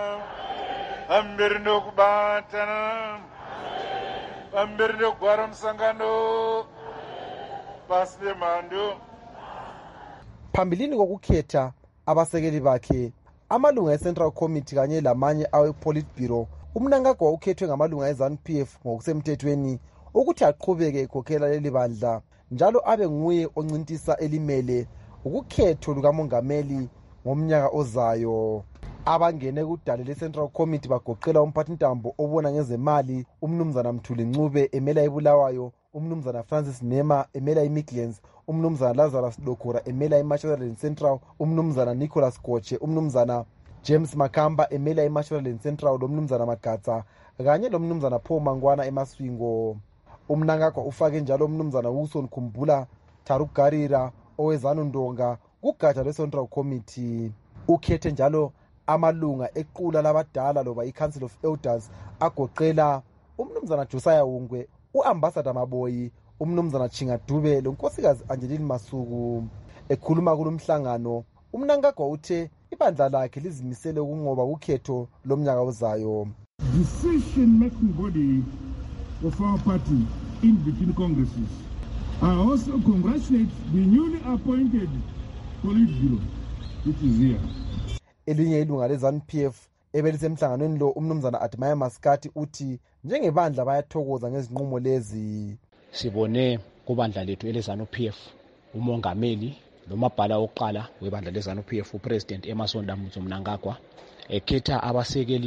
Speaker 20: Amerine okubatana. Ambirine kugwara msangano pasile mando.
Speaker 21: Phambilini kokukhetha abasekeli bakhe amalunga eCentral Committee kanye lamanye awe Politburo, uMnangagwa ukhethwe ngamalunga eZANU P F ngokusemthethweni ukuthi aqhubeke ekhokhela leli bandla njalo abe nguye oncintisa elimele ukukhetho lukamongameli ngomnyaka ozayo. Abangene kudale leCentral Committee bagoqela umphathintambo obona ngezemali umnumzana Mthuli Ncube emela iBulawayo, umnumzana Francis Nema emela iMidlands, umnumzana Lazarus Lokura emela iMashonaland Central, umnumzana Nicholas Goche, umnumzana James Makamba emela iMashonaland Central, umnumzana Magatsa kanye lomnumzana Paul Mangwana eMaswingo. Umnangagwa ufake njalo umnumzana Wilson Khumbula Tarugarira oweZANU Ndonga kugatsha leCentral Committee. Ukhethe njalo amalunga equla labadala loba iCouncil of Elders agoqela umnumzana Josiah Ungwe, uAmbassador Maboyi, umnumzana Chinga Dube lonkosikazi Angeline Masuku. Ekhuluma kulomhlangano, uMnangagwa uthe ibandla lakhe lizimisele ukunqoba ukhetho lomnyaka ozayo.
Speaker 6: Decision making body of our party in between congresses. I also congratulate the newly appointed Politburo, which is here.
Speaker 21: Elinye ilunga leZANU P F ebelisemhlanganweni lo umnumzana Admire Maskati uthi njengebandla bayathokoza ngezinqumo lezi.
Speaker 4: Sibone kubandla lethu eleZANU P F umongameli nomabhala oqala webandla leZANU P F uPresident Emmerson Damutso Mnangagwa ekhetha abasekeli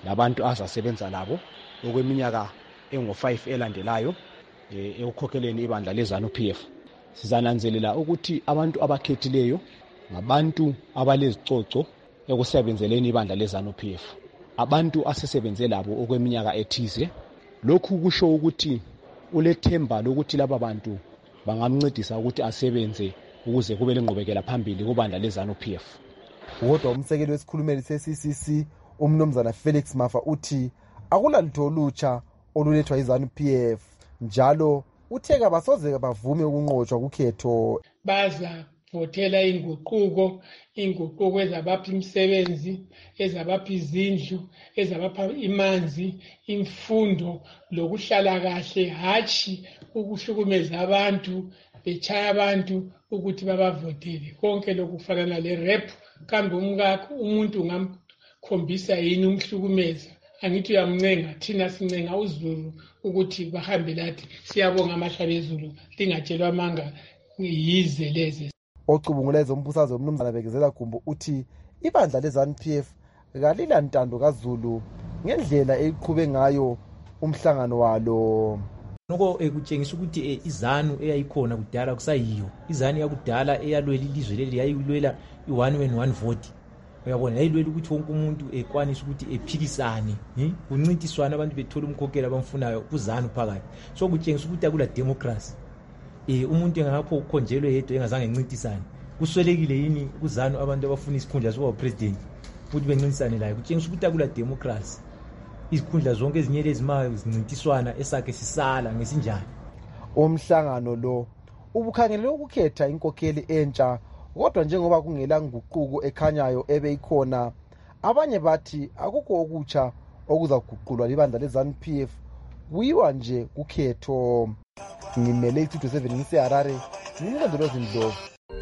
Speaker 4: labantu azasebenza labo okweminyaka engo five elandelayo ekukhokheleni ibandla leZANU-P F. Sizananzelela ukuthi abantu abakhethileyo ngabantu abalezicoco ekusebenzeleni ibandla leZANU-P F, abantu asesebenze labo okweminyaka ethize. Lokhu kusho ukuthi ulethemba lokuthi laba bantu bangamncedisa ukuthi asebenze ukuze kube lengqubekela phambili kubandla leZANU-P F.
Speaker 21: Kodwa umsekeli wesikhulumeli se-C C C umnumzana Felix Mafa uthi akulalutho olutsha olulethwa yiZANU-P F, njalo utheka basoze bavume ukunqotshwa kukhetho.
Speaker 7: Baza votela inguquko inguquko ezabapha imisebenzi, ezabapha izindlu, ezabapha imanzi, imfundo lokuhlala kahle, hatshi ukuhlukumeza abantu bechaya abantu ukuthi babavotele. Konke lokufanana le rap kambe umkakho umuntu ungamkhombisa yini umhlukumeza, angithi uyamncenga, thina sincenga uZulu ukuthi bahambe lathi. Siyabonga amahlaba ezulu lingatshelwa amanga yize leze.
Speaker 21: Ocubunguleza umbusazwe umnumzana Bekezela Gumbo uthi ibandla leZANU-P F kalila ntando kaZulu ngendlela eqhube ngayo umhlangano walo.
Speaker 22: Noko ekutshengisa ukuthi iZANU eyayikhona kudala kusayiyo, iZANU yakudala eyalwela ilizwe leli yayilwela i-one man one vote. Uyabona yayilwela ukuthi wonke umuntu ekwanisa ukuthi ephikisane, kuncintiswana abantu bethola umkhokheli abamfunayo kuZANU phakathi. So kutshengisa ukuthi akula democracy. Eh umuntu engapho ukhonjelwe yedwa engazange encintisane. Kuswelekile yini kuZANU abantu abafuna isikhundla sokuba president ukuthi bencintisane laye? Kutshengisa ukuthi akula democracy. Izikhundla zonke ezinyele ezimayo zincintiswana esakhe sisala ngesinjani.
Speaker 21: Umhlangano lo ubukhangelele ukukhetha inkokheli entsha, kodwa njengoba kungela nguquko ekhanyayo ebeyikhona, abanye bathi akukho okutsha okuza kuguqulwa libandla leZANU-P F, kuyiwa nje kukhetho. Ngimele two twenty-seven ngiseHarare, ngimlondolozi Ndlovu.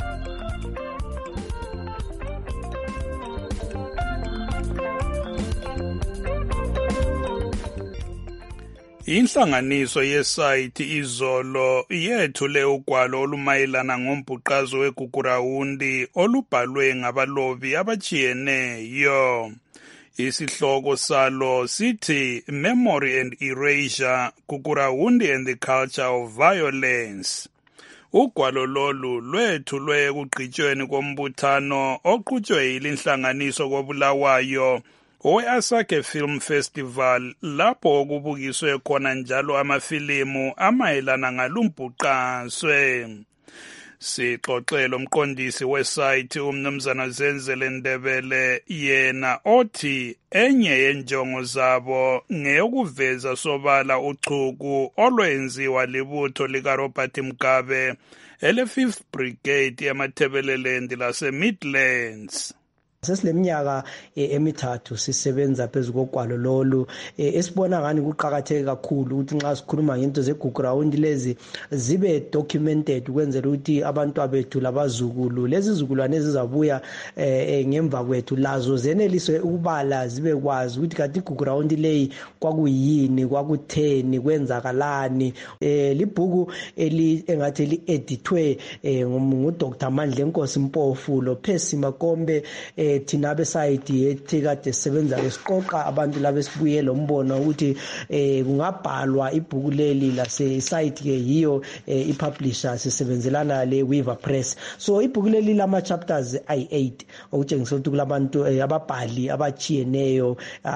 Speaker 3: Inhlanganiso yesayithi izolo yethule ugwalo olumayelana ngombhuqazo weGugurahundi olubhalwe ngabalobi abajiyeneyo. Isihloko salo sithi Memory and Erasure, Gugurahundi and the Culture of Violence. Ugwalo lolu lwethulwe ekugqitshweni kombuthano oqhutshwe yilinhlanganiso koBulawayo owe-Asake Film Festival, lapho okubukiswe khona njalo amafilimu amayelana ngalumbhuqaswe. Sixoxele umqondisi wesayithi umnumzana Zenzele Ndebele, yena othi enye yenjongo zabo ngeyokuveza sobala uchuku olwenziwa libutho likaRobert Mugabe ele-fifth Brigade yamaThebelelendi lase-Midlands.
Speaker 19: Sesileminyaka emithathu sisebenza phezu kogwalo lolu, esibona ngani kuqhakatheke kakhulu ukuthi nxa sikhuluma ngento zeGugurahundi lezi zibe documented ukwenzela ukuthi abantu abethu labazukulu lezi zizukulwane ezizabuya ngemva kwethu lazo zenelise ukubala, zibe kwazi ukuthi kanti iGugurahundi leyi kwakuyini, kwakutheni, kwenzakalani. Libhuku eli engathi li-edithwe nguDr Mandla Nkosi Mpofu loPhesi Makombe, thina besayithi ethi kade sisebenza esiqoqa abantu laba esibuye lo mbono ukuthi kungabhalwa ibhuku leli lase site ke yiyo ipublisher sisebenzelana le Weaver Press. So ibhuku leli lama chapters ayi eight okutshengisa ukuthi kulabantu ababhali abachiyeneyo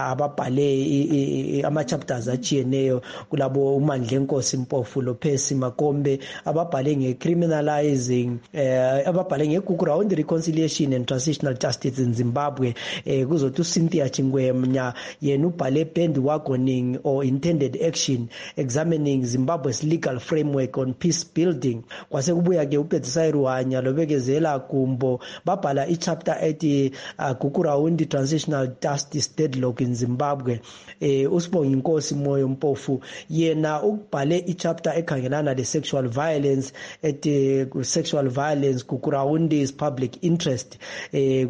Speaker 19: ababhale ama chapters achiyeneyo, kulabo uMandla Nkosi Mpofu loPhesi Makombe ababhale ngecriminalizing, ababhale ngeGugurahundi reconciliation and transitional justice in Zimbabwe, eh kuzothi uCynthia Chingwenya yena ubhale bandwagoning or intended action examining Zimbabwe's legal framework on peace building. Kwase kubuya ke uPetisai Ruhanya loBekezela Gumbo babhala ichapter ethi Gugurahundi transitional justice deadlock in Zimbabwe. Eh uSibonga Inkosi Moyo Mpofu yena ukubhale ichapter ekhangelana le sexual violence ethi sexual violence Gugurahundi's public interest. Eh kulo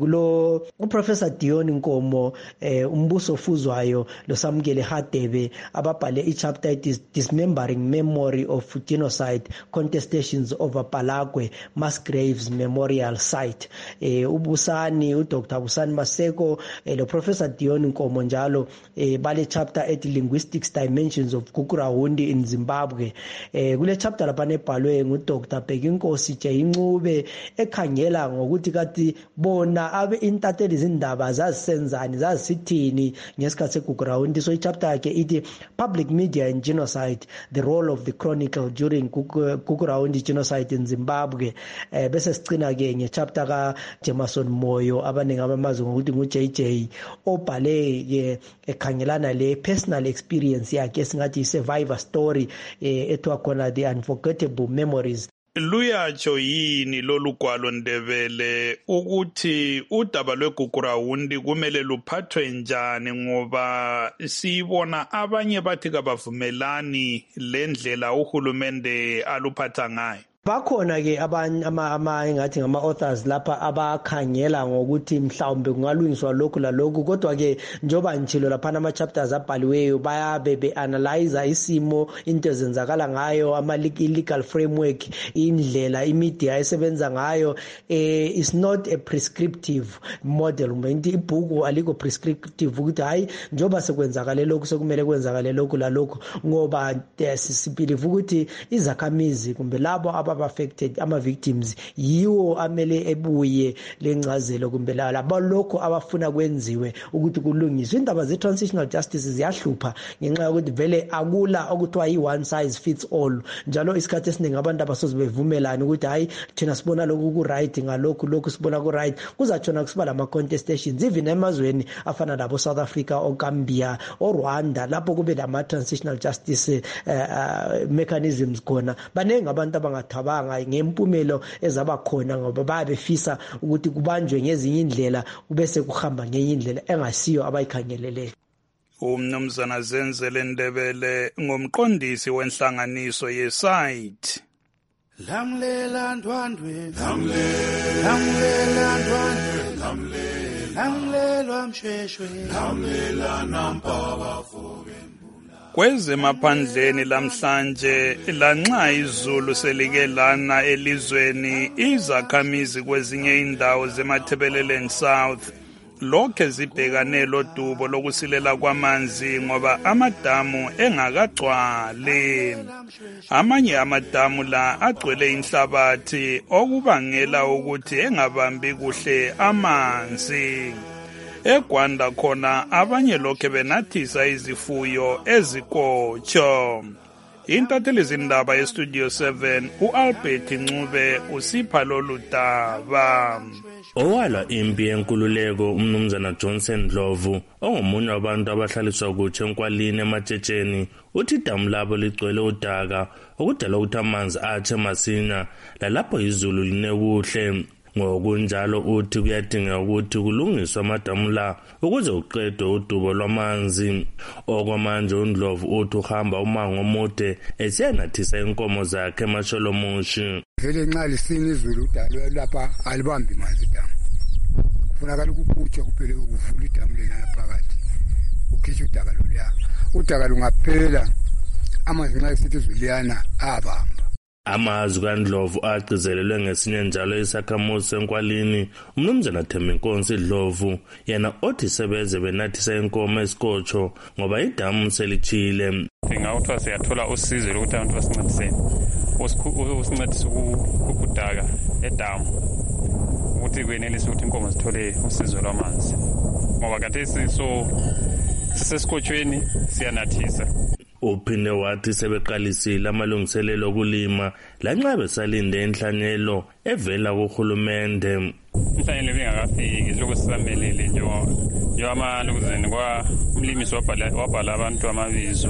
Speaker 19: lo uprofessor Dion Nkomo eh umbuso ofuzwayo lo Samukele Hadebe ababhale ichapter ethi Dismembering Memory of Genocide Contestations over Palagwe Mass Graves Memorial Site. eh ubusani uDr Busani Maseko eh, lo Professor Dion Nkomo njalo eh bale chapter ethi Linguistics Dimensions of Gukurahundi in Zimbabwe. eh kule chapter lapha nebhalwe nguDr Bhekinkosi Jayingcube ekhangela ngokuthi kathi bona abe intatheli izindaba zazisenzani zazisithini ngesikhathi segugurahundi. So ichapter yakhe ithi Public Media and Genocide, the Role of the Chronicle During Gugurahundi Genocide in Zimbabwe. eh bese sicina ke ngechapter ka Jameson Moyo abaningi abamazi ngokuthi ngu J J obhale ke ekhangelana le personal experience yakhe esingathi survivor story eh ethiwa khona The Unforgettable Memories.
Speaker 5: Luyatsho yini lolugwalo Ndebele ukuthi udaba lweGugurahundi kumele luphathwe njani, ngoba sibona abanye bathi kabavumelani lendlela uhulumende aluphatha ngayo?
Speaker 19: Bakhona ke abanye ama ama engathi ngama authors lapha abakhangela ngokuthi mhlawumbe kungalungiswa lokhu la lokhu, kodwa ke njoba njilo lapha ama chapters abhaliweyo bayabe be analyze isimo into ezenzakala ngayo, ama legal framework, indlela imedia esebenza ngayo. eh is not a prescriptive model. Manje ibhuku aliko prescriptive ukuthi hayi njoba sekwenzakala lokhu sekumele kwenzakale lokhu la lokhu, ngoba sisibelieve ukuthi izakhamizi kumbe labo aba affected ama victims yiwo amele ebuye lencazelo kumbe labo lokho abafuna kwenziwe ukuthi kulungiswe. Indaba ze transitional justice ziyahlupha ngenxa yokuthi vele akula okuthiwa yi one size fits all, njalo isikhathi esiningi abantu abasoze bevumelana ukuthi hayi thina sibona lokhu ku right ngalokhu lokhu sibona ku right, kuzatshona kusiba lama contestations even emazweni afana nabo South Africa o Gambia o Rwanda lapho kube lama transitional justice uh, uh, mechanisms khona. Banenge abantu abangathaba ngempumelo ezaba khona ngoba babefisa ukuthi kubanjwe ngezinye indlela ubese kuhamba ngenye indlela engasiyo abayikhangeleleyo.
Speaker 5: Umnumzana Zenzele Ndebele ngomqondisi wenhlanganiso yeSite.
Speaker 8: Lamlela ndwandwe lamlela ndwandwe lamlela msheshwe lamlela nampaba fobe.
Speaker 5: Kwezemaphandleni lamhlanje lanxa izulu selike lana elizweni, izakhamizi kwezinye indawo zeMathebeleleni South lokhe zibhekane lodubo lokusilela kwamanzi ngoba amadamu engakagcwali. Amanye amadamu la agcwele inhlabathi okubangela ukuthi engabambi kuhle amanzi. EGwanda khona abanye lokhe benathisa izifuyo ezikotsho. Intatheli zindaba yeStudio seven uAlbert Ncube usipha lolu daba.
Speaker 23: Owala impi yenkululeko umnumzana Johnson Dlovu ongomunye wabantu abahlaliswa kutshe enkwalini ematshetsheni uthi idamu labo ligcwele udaka okudala ukuthi amanzi athe masinya lalapho izulu line kuhle. Ngokunjalo uthi kuyadinga ukuthi kulungiswe amadamu la ukuze uqedwe udubo lwamanzi. Okwamanje uNdlovu uthi uhamba umango omude esenathisa inkomo zakhe eMasholomushi.
Speaker 24: Vele nxa lisina izulu udalwe lapha alibambi manzi damu. Kufunakala ukukhutshwa kuphela ukuvula idamu lena phakathi. Ukhitsha udaka loluya. Udaka lungaphela amanzi nxa esithi izulu liyana abamba.
Speaker 23: Amazwi kaNdlovu agcizelelwe ngesinye njalo isakhamuzi senkwalini umnumzana Thembinkosi Dlovu yena othi sebeze benathisa inkomo esikotsho ngoba idamu selichile.
Speaker 25: Ngawuthiwa siyathola usizo lokuthi abantu basincediseni usincedise ukudaka edamu ukuthi kwenelise ukuthi inkomo zithole usizo lwamanzi ngoba khathesi so sisesikotshweni siyanathisa.
Speaker 23: Uphinde wathi sebeqalisile amalungiselelo okulima lanxa besalinde enhlanyelo evela kuhulumende.
Speaker 25: Inhlanyelo bengakafiki lokho sisamelele nje nje amalungizeni kwa umlimisi wabhala wabhala abantu amabizo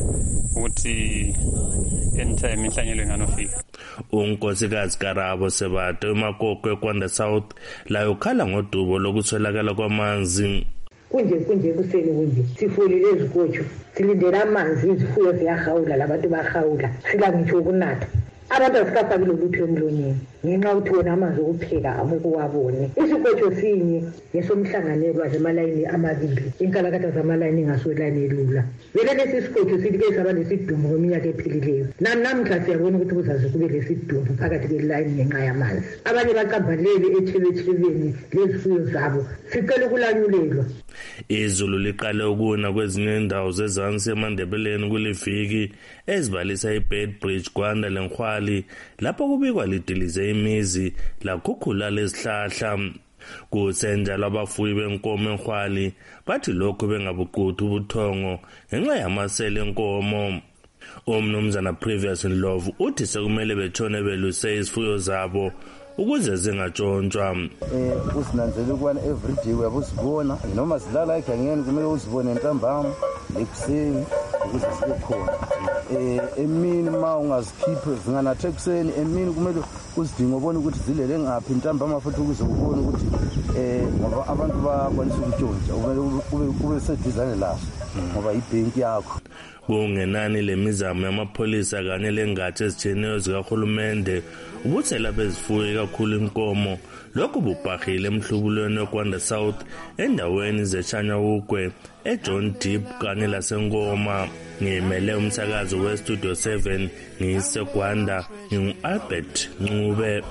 Speaker 25: ukuthi anytime inhlanyelo inganofika.
Speaker 23: Unkosikazi Karabo Sebato eMakoko eGwanda South layo khala ngodubo lokuswelakala kwamanzi.
Speaker 26: Kunje kunje kuseni kunje sifulile ezikotsho silindela amanzi izifuyo ziyahawula labantu bahawula sila ngitsho ukunatha abantu asikafaki lolutho emlonyeni ngenxa yokuthi wona amazwi okupheka amukuwabone. Isigotsho sinye ngesomhlanganelwa zemalayini amabili inkalakatha zamalayini ingasolayini elula. Vele lesi sigotsho sithi ke saba nesidumbu ngeminyaka ephilileyo. Nami namhla siyabona ukuthi kuzaze kube lesidumbu phakathi kwelayini ngenxa yamanzi. Abanye baqambalele ethebethebeni lezifuyo zabo sicela ukulanyulelwa.
Speaker 23: Izulu liqale ukuna kwezinye indawo zezansi eMandebeleni kuliviki ezibalisa iBedbridge, Gwanda leNkhwali lapho kubikwa lidilize imizi lakhukhula lezihlahla. Kusenjalo abafuyi benkomo eNkhwali bathi lokho bengabuquthu ubuthongo ngenxa yamasele enkomo. Umnumzana Previous Ndlovu uthi sekumele betshone beluse izifuyo zabo ukuze zingatshontshwa.
Speaker 9: Eh usinanzele ukwana every day uyabusibona noma silala egangeni kumele uzibone ntambama ekuseni ukuze sibe khona. Eh emini ma ungazikhiphe zinganathe ekuseni emini kumele uzidinga ubone ukuthi zilele ngaphi ntambama futhi ukuze ubone ukuthi eh ngoba abantu bakwanisa ukutshontsha kumele kube seduzane laso ngoba ibhenki yakho.
Speaker 23: Kungenani lemizamo yamapholisa kanye lengatshe ezitshiyeneyo zikahulumende ubuthela bezifuyo kakhulu inkomo lokhu bubhahile emhlubulweni weGwanda South endaweni zeChanyawugwe eJohn Deep kanye laseNkoma. Ngimele umsakazo weStudio seven ngiseGwanda ngingu-Albert Ncube.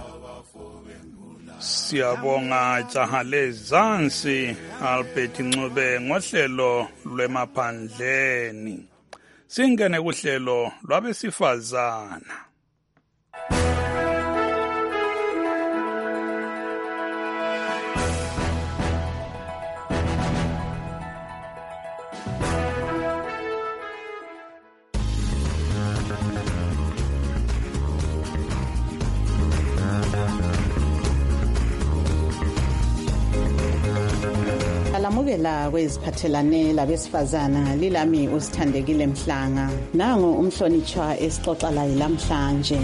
Speaker 5: Siyabonga Jahale Zansi Albert Ncube ngohlelo lwemaphandleni. Singene kuhlelo lwabesifazana.
Speaker 2: Alamukela kweziphathelane labesifazana lilami usithandekile Mhlanga. Nangu umhlonitshwa esixoxa laye namhlanje.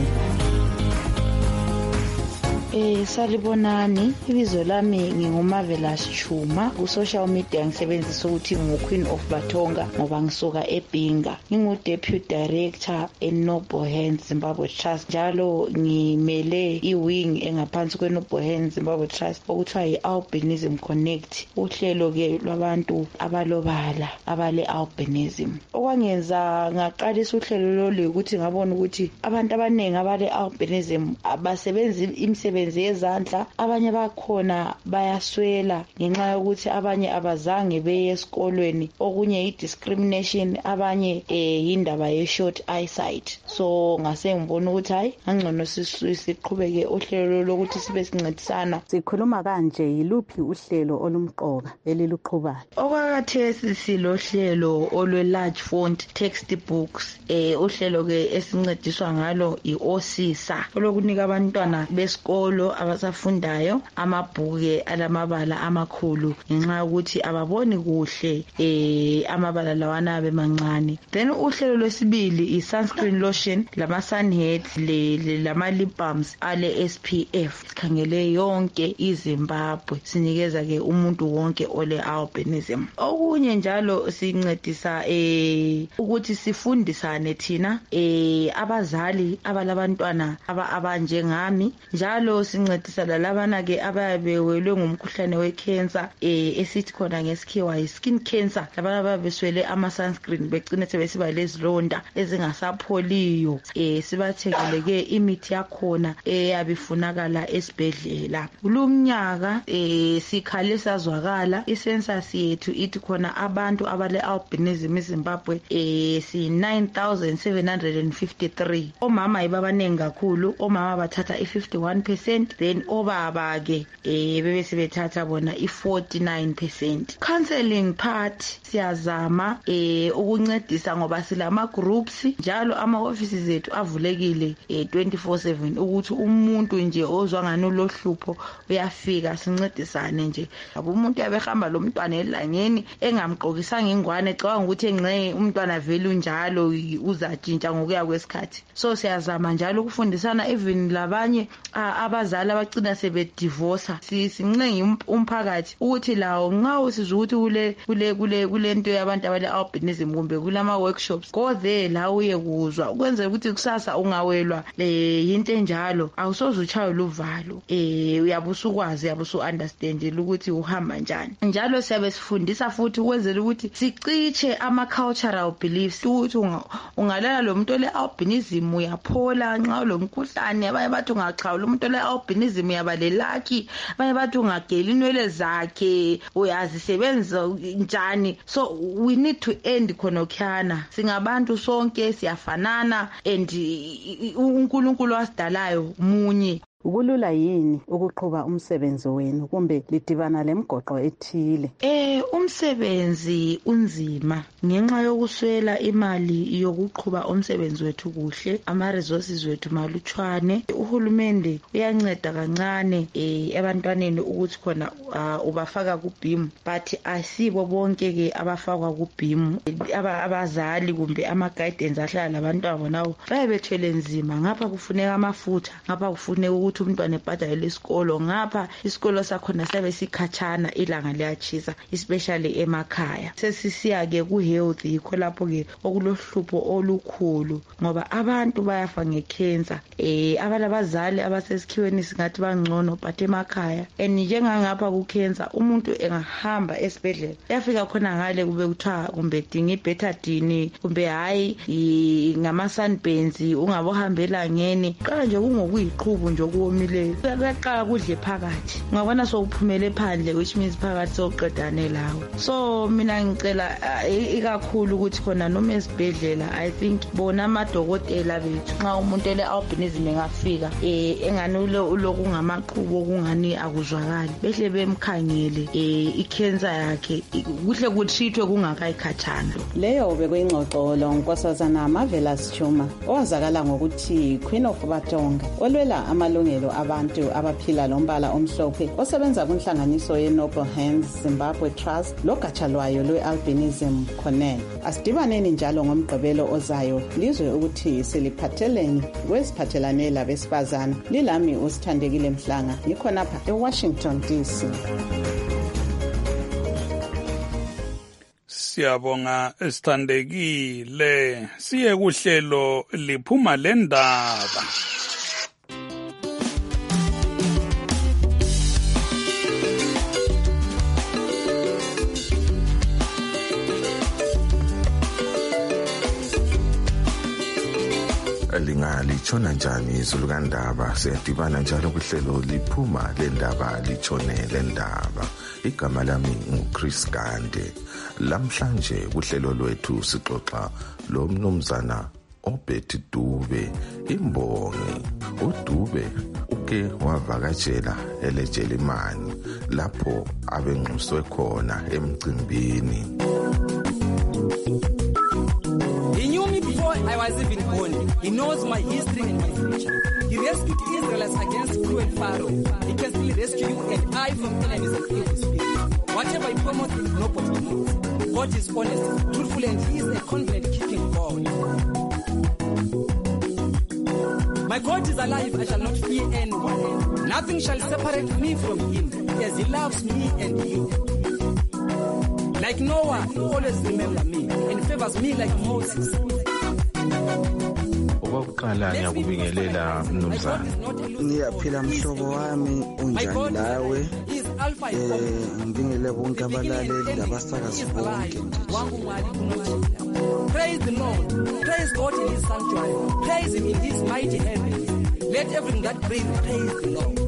Speaker 10: Eh salibonani, ibizo lami ngingumavela Chuma. Ku social media ngisebenzisa ukuthi ngu-Queen of Batonga ngoba ngisuka eBinga. Ngingu Deputy Director eNoble Hands Zimbabwe Trust. Njalo ngimele iwing engaphansi kweNoble Hands Zimbabwe Trust okuthiwa yi-Albinism Connect. Uhlelo ke lwabantu abalobala abale albinism. Okwangenza ngaqalisa uhlelo lolu ukuthi ngabona ukuthi abantu abaningi abale albinism abasebenzi imsebenzi yezandla, abanye bakhona bayaswela ngenxa yokuthi abanye abazange beye esikolweni, okunye i-discrimination, abanye eh indaba ye-short eyesight. So ngase ngibona ukuthi hayi angcono siqhubeke uhlelo lokuthi sibe sincedisana.
Speaker 2: Sikhuluma kanje yiluphi uhlelo olumqoka eliluqhubayo?
Speaker 10: Okwakhathesi silohlelo olwe-large font textbooks. Eh uhlelo ke esincediswa ngalo i-Osisa olokunika abantwana besikolo abasafundayo amabhuku alamabala amakhulu ngenxa yokuthi ababoni kuhle eh amabala lawana abemancane. Then uhlelo lwesibili i-sunscreen lotion lama sunheads le lama lip balms ale S P F. Sikhangele yonke iZimbabwe, sinikeza ke umuntu wonke ole albinism. Okunye njalo sincedisa eh ukuthi sifundisane thina eh abazali abalabantwana aba abanjengami, njalo sincedisa lalabana ke ababewelwe ngumkhuhlane wecancer eh esithi khona ngesikhiwa i-skin cancer, labana babeswele ama sunscreen begcine sebesiba lezilonda ezingasapholiyo. Eh sibathekele ke imithi yakhona eyabifunakala esibhedlela. Kulumnyaka eh sikhale sazwakala i-census yethu ithi khona abantu abale albinism eZimbabwe eh si nine thousand seven hundred fifty-three. Omama ibabanengi kakhulu, omama bathatha i-fifty-one percent, then obaba ke eh bebe sebethatha bona i-forty-nine percent. Counseling part siyazama eh ukuncedisa ngoba silama groups, njalo ama offices ethu avulekile eh twenty-four seven ukuthi umuntu nje ozwa ngani lohlupho uyafika sincedisane nje. Abo umuntu yabehamba lo mntwana elangeni engamqokisanga ingwane ecabanga ukuthi enxe umntwana vele unjalo uzatshintsha ngokuya kwesikhathi. So siyazama njalo ukufundisana even labanye abazali abagcina sebedivorce. Sincenga umphakathi ukuthi lawo nxa usizwa ukuthi kule kule kule kulento yabantu abale albinism kumbe kulama workshops go there la uye kuzwa ukwenzela ukuthi kusasa ungawelwa eh into enjalo awusoze uchawe luvalo eh uyabusukwazi yabusu understand ukuthi uhamba njani. Njalo siyabe sifundisa futhi ukwenzela ukuthi siqiche ama cultural beliefs ukuthi ungalala lo muntu ole albinism uyaphola nxa lo mkhuhlane abaye bathi ungachawula umuntu ole albinism uyabalelaki abaye bathi ungagela inwele zakhe uyazisebenza njani. So we need to end khonokhana singabantu sonke siyafanana and uNkulunkulu wasidalayo munye.
Speaker 2: Kulula yini ukuqhuba umsebenzi wenu kumbe lidibana lemgoqo ethile?
Speaker 10: Eh umsebenzi unzima ngenxa yokuswela imali yokuqhuba umsebenzi wethu kuhle, ama resources wethu malutshwane. Uhulumende uyanceda kancane eh abantwaneni ukuthi khona uh, ubafaka ku B I M, but asibo bonke ke abafakwa ku B I M. Aba abazali kumbe ama guidance ahlala labantwana bonawo baye bethwele nzima. Ngapha kufuneka amafutha, ngapha kufuneka ukuthi umntwana ebhadale isikolo, ngapha isikolo sakhona sabe sikhatshana ilanga liyachisa especially emakhaya. Sesisiya ke ku health yikho lapho ke okulohlupho olukhulu ngoba abantu bayafa ngecancer. Eh abalabazali abasesikhiweni singathi bangcono but emakhaya and njengangapha ku cancer umuntu engahamba esibhedlela yafika khona ngale kube kuthiwa kumbe dinga ibetadine kumbe hayi ngama sunburns ungabohambela ngene qala nje kungokuyiqhubu nje okuwomileyo kuyaqala kudle phakathi ngabona sowuphumele phandle which means phakathi soqedane lawo. So mina ngicela ikakhulu ukuthi khona noma esibhedlela I think bona amadokotela bethu nxa umuntu ele albinism engafika eh engani uloku ngamaqhubu okungani akuzwakali behle bemkhangele eh icancer yakhe kuhle kutrithwe kungakayikhathana.
Speaker 2: Leyo bekuyingxoxo lo Nkosazana Marvelous Chuma owazakala ngokuthi Queen of Batonga olwela amalungelo abantu abaphila lombala omhlophe osebenza kunhlanganiso ye Noble Hands Zimbabwe Trust logatsha lwayo lwe-albinism Cornell. Asidibaneni njalo ngomgqibelo ozayo lizwe ukuthi siliphatheleni kwesiphathelane labesifazana. Lilami uSithandekile Mhlanga ngikhonapha eWashington D C.
Speaker 5: Siyabonga Sithandekile. Siye kuhlelo liphuma lendaba.
Speaker 11: Lingalitshona njani izulu kandaba siyadibana njalo kuhlelo liphuma lendaba litshone lendaba. Igama lami nguChris Gande. Lamhlanje kuhlelo lwethu sixoxa lo mnumzana oBetty Dube imbongi. uDube uke wavakatshela eleJelimani lapho abengxuswe khona emcimbini.
Speaker 12: I was even born. He knows my history and my future. He rescued Israelites against cruel Pharaoh. He can still rescue you and I from enemies and evil spirits. Whatever he promises, nobody knows. God is honest, truthful, and he is a covenant-keeping God. My God is alive, I shall not fear anyone. Nothing shall separate me from him, as he loves me and you. Like Noah, he always remembers me and favors me like Moses.
Speaker 13: Okokuqala ngiyakubingelela mnumzana.
Speaker 15: Ngiyaphila mhlobo wami unjani lawe? Eh ngibingele bonke abalaleli labasakazi bonke.
Speaker 12: Praise the Lord. Praise God in his sanctuary. Praise him in his mighty heavens. Let everything that breathes praise the Lord.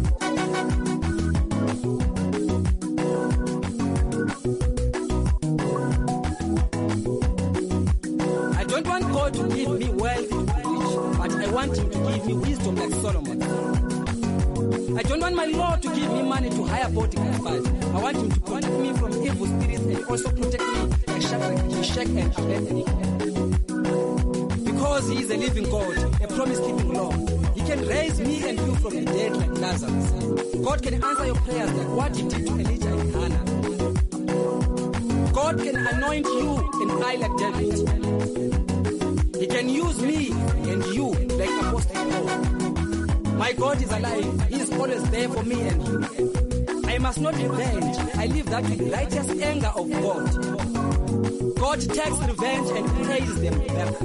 Speaker 12: I don't want God to give me wealth to be rich, but I want him to give me wisdom like Solomon. I don't want my Lord to give me money to hire bodyguards, but I want him to protect me from evil spirits and also protect me like Shadrach, Meshach, and Abednego. Because he is a living God, a promise-keeping Lord. He can raise me and you from the dead like Lazarus. God can answer your prayers like what he did to Elijah and Hannah. God can anoint you and I like David. He can use me and you like Apostle Paul. My God is alive. He is always there for me and you. I must not revenge. I leave that with the righteous anger of God. God takes revenge and pays them back.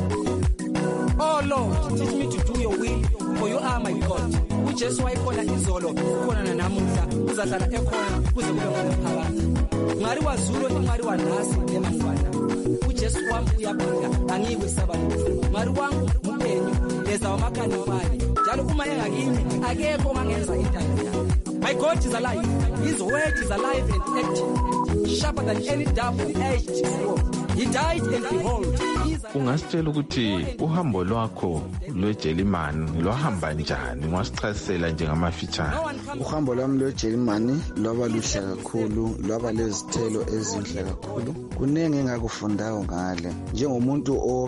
Speaker 12: Oh Lord, teach me to do your will, for you are my God. uJesu wayekhona izolo, ukhona nanamuhla, uzahlala ekhona kuze kube ngophakathi. Ngari wazulo ingari wanasi emangwana. uJesu wami uyaphila, angikwesaba lutho. Ngari wangu umpenyu, leza wamakani wami. Njalo uma engakimi, akekho ongangenza intando yami. My God is alive. His word is alive and active, sharper than any double-edged sword. He died and behold,
Speaker 13: ungasitshela ukuthi uhambo lwakho lweJelimani lwahamba njani? Ngwasichasisela njengamafitshane.
Speaker 15: Uhambo lwami lweJelimani lwaba luhle kakhulu, lwaba lezithelo ezinhle kakhulu. Kuningi engakufundayo ngale njengomuntu o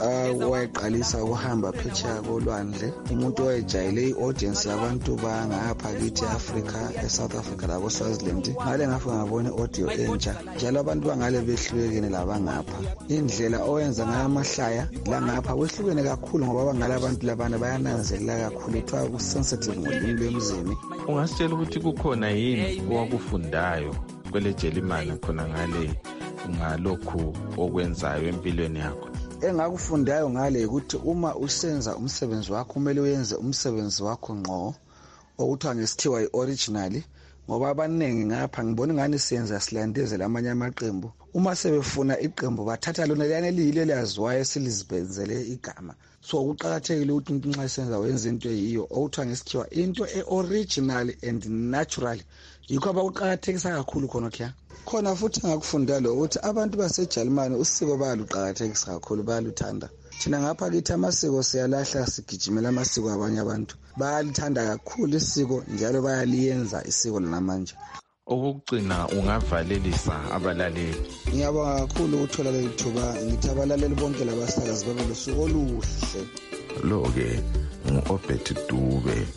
Speaker 15: owayeqalisa ukuhamba phetsheya kolwandle, umuntu owayejayele i-audience yabantu bangapha kithi eAfrica, eSouth Africa labo Swaziland. Ngale ngafika ngabona audio entsha, njalo abantu bangale behlukene labangapha. Indlela oyenza ngayo amahlaya la ngapha wehlukene kakhulu ngoba bangale abantu labana bayananzelela kakhulu, kuthiwa ku-sensitive ngolimi lwemzini.
Speaker 13: Ungasitshela ukuthi kukhona yini owakufundayo kwele Jelimani khona ngale ngalokhu okwenzayo empilweni yakho?
Speaker 15: Engakufundayo ngale ukuthi uma usenza umsebenzi wakho kumele uyenze umsebenzi wakho ngqo, okuthiwa ngesikhiwa i-originally, ngoba abaningi ngapha ngibona ngani siyenza silandezela amanye amaqembu. Uma sebefuna iqembu bathatha lona liyane liyile laziwayo silizibenzele igama. So kuqakathekile ukuthi umuntu nxa esenza wenza into eyiyo, okuthiwa ngesikhiwa into e-original and natural. Yikho abakuqakathekisa kakhulu khona kya. Khona futhi ngakufunda lo ukuthi abantu baseJalimani usiko bayaluqakathekisa kakhulu, bayaluthanda. Thina ngapha kithi amasiko siyalahla, sigijimela amasiko abanye abantu. Bayalithanda kakhulu isiko njalo bayaliyenza isiko lanamanje.
Speaker 13: Okugcina ungavalelisa abalaleli.
Speaker 15: Ngiyabonga kakhulu ukuthola leli thuba, ngithi abalaleli bonke labasakazi babe losuku oluhle.
Speaker 11: Lo-ke ngu-Obed Dube,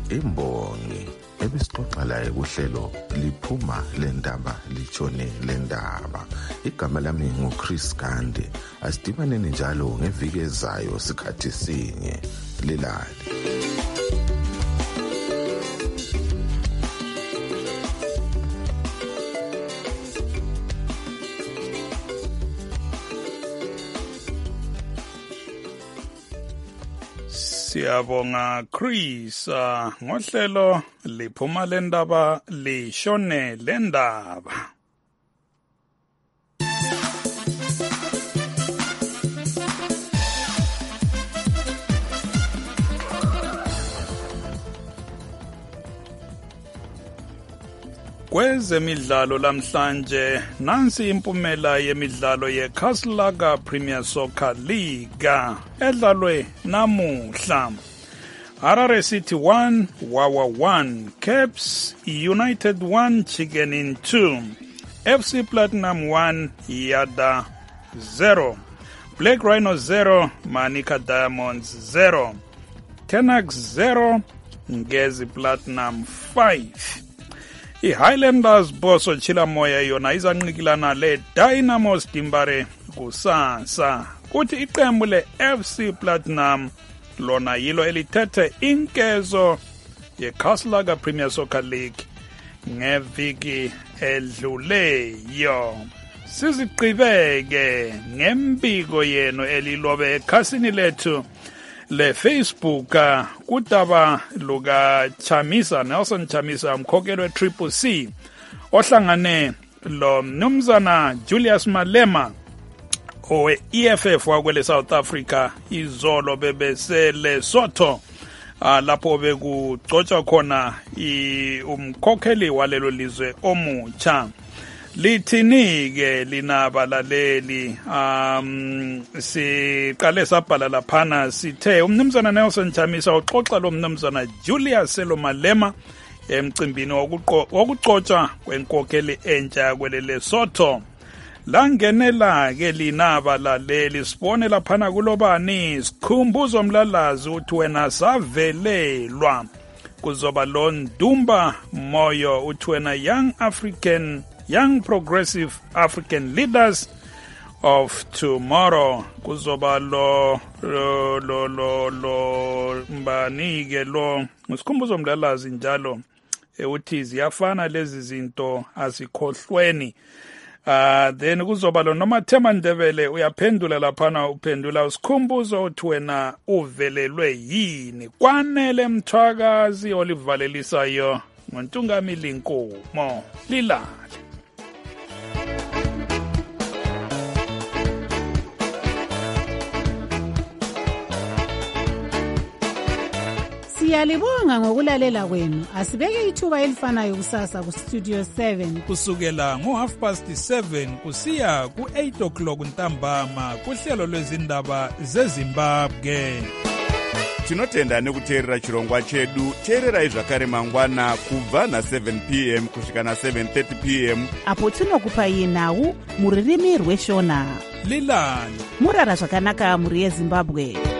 Speaker 11: imbongi ebisixoxa laye kuhlelo liphuma lendaba litshone lendaba. Igama lami nguChris Gande. Asidibaneni njalo ngeviki ezayo sikhathi sinye. Lilali.
Speaker 5: Siyabonga Chris, uh, ngohlelo liphuma lendaba lishone lendaba. Kwezemidlalo lamhlanje nansi impumela yemidlalo yeCastle Premier Soccer League edlalwe namuhla. Harare City one, Wawa one, Caps United one, Chicken Inn two, F C Platinum one, Yada zero, Black Rhino zero, Manika Diamonds zero, Tenax zero, Ngezi Platinum five. I-Highlanders Boso Chilamoya yona izanqikilana le-Dynamo Stimbare kusasa. Kuthi iqembu le-F C Platinum lona yilo elithethe inkezo ye-Castle Premier Soccer League ngeviki edluleyo. Siziqhibeke ngembiko yenu elilobe ekhasini lethu le Facebook kudaba luka Chamisa, Nelson Chamisa, mkhokeli we-Triple C ohlangane lo mnumzana Julius Malema owe-E F F wakwele South Africa izolo bebese Lesotho lapho bekugcotshwa khona umkhokheli walelo lizwe omutsha. Lithini-ke linabalaleli, um siqale sabhala laphana sithe umnumzana Nelson Chamisa uxoxa lo mnumzana Julius Selo Malema emcimbini wokugcotshwa kwenkokheli entsha kwele Lesotho. Langenela-ke linabalaleli sibone laphana kulobani sikhumbuzo mlalazi uthi wena savelelwa kuzoba lo Ndumba Moyo uthi wena Young African Young Progressive African Leaders of Tomorrow. Kuzoba lo lo lo lo, lo mbanike lo ngisikhumbuzo mlalazi njalo uthi ziyafana lezi zinto azikhohlweni. Uh, then kuzoba lo noma Thema Ndebele uyaphendula laphana uphendula usikhumbuzo uthi wena uvelelwe yini kwanele Mthwakazi olivalelisayo ngoNtungamili Nkomo lilale.
Speaker 1: Siyalibonga ngokulalela kwenu. Asibeke ithuba elifanayo kusasa ku Studio seven
Speaker 3: kusukela ngo half past seven kusiya ku eight o'clock ntambama kuhlelo lwezindaba zeZimbabwe.
Speaker 14: Tinotenda nekuteerera chirongwa chedu. Teererai zvakare mangwana kubva na seven p m kusvika na seven thirty p m
Speaker 16: apo tinokupai nhau muririmi rweshona.
Speaker 3: Lilani
Speaker 16: murara zvakanaka muri yeZimbabwe.